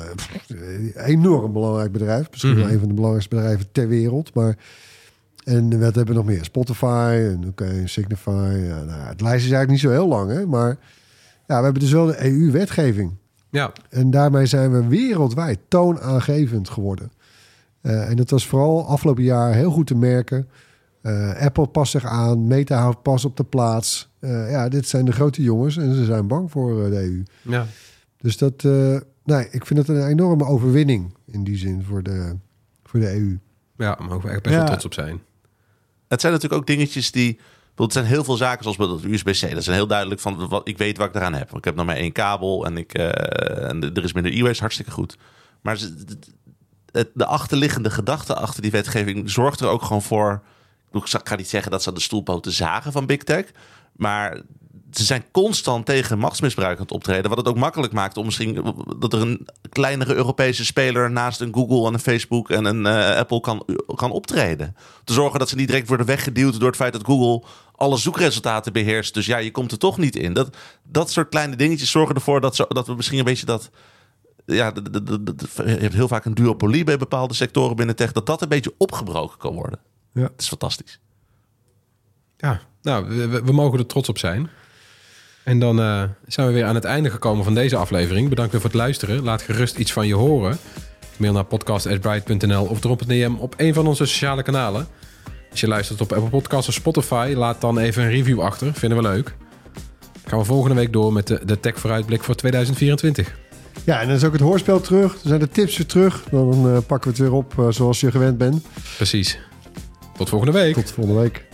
Enorm belangrijk bedrijf. Misschien wel een van de belangrijkste bedrijven ter wereld. Maar, en wat hebben we nog meer? Spotify en Signify. Ja, het lijst is eigenlijk niet zo heel lang, hè. Maar ja, we hebben dus wel de EU-wetgeving. Ja. En daarmee zijn we wereldwijd toonaangevend geworden. En dat was vooral afgelopen jaar heel goed te merken. Apple past zich aan, Meta houdt pas op de plaats. Dit zijn de grote jongens en ze zijn bang voor de EU. Ja. Dus ik vind het een enorme overwinning in die zin voor de EU. Ja, daar mogen we echt best wel trots op zijn. Het zijn natuurlijk ook dingetjes die... Er zijn heel veel zaken zoals bijvoorbeeld USB-C. Dat zijn heel duidelijk van, ik weet wat ik eraan heb. Ik heb nog maar 1 kabel en er is minder e-waste, hartstikke goed. Maar de achterliggende gedachte achter die wetgeving zorgt er ook gewoon voor... Ik ga niet zeggen dat ze aan de stoelpoten zagen van Big Tech. Maar ze zijn constant tegen machtsmisbruik aan het optreden. Wat het ook makkelijk maakt om misschien dat er een kleinere Europese speler naast een Google en een Facebook en een Apple kan optreden. Te zorgen dat ze niet direct worden weggeduwd door het feit dat Google alle zoekresultaten beheerst. Dus ja, je komt er toch niet in. Dat soort kleine dingetjes zorgen ervoor dat we misschien een beetje dat... Ja, je hebt heel vaak een duopolie bij bepaalde sectoren binnen tech. Dat een beetje opgebroken kan worden. Ja. Het is fantastisch. Ja, nou, we mogen er trots op zijn. En dan zijn we weer aan het einde gekomen van deze aflevering. Bedankt weer voor het luisteren. Laat gerust iets van je horen. Mail naar podcast@bright.nl of drop een DM op een van onze sociale kanalen. Als je luistert op Apple Podcasts of Spotify, laat dan even een review achter. Vinden we leuk. Dan gaan we volgende week door met de tech vooruitblik voor 2024. Ja, en dan is ook het hoorspel terug. Dan zijn de tips weer terug. Dan pakken we het weer op zoals je gewend bent. Precies. Tot volgende week. Tot volgende week.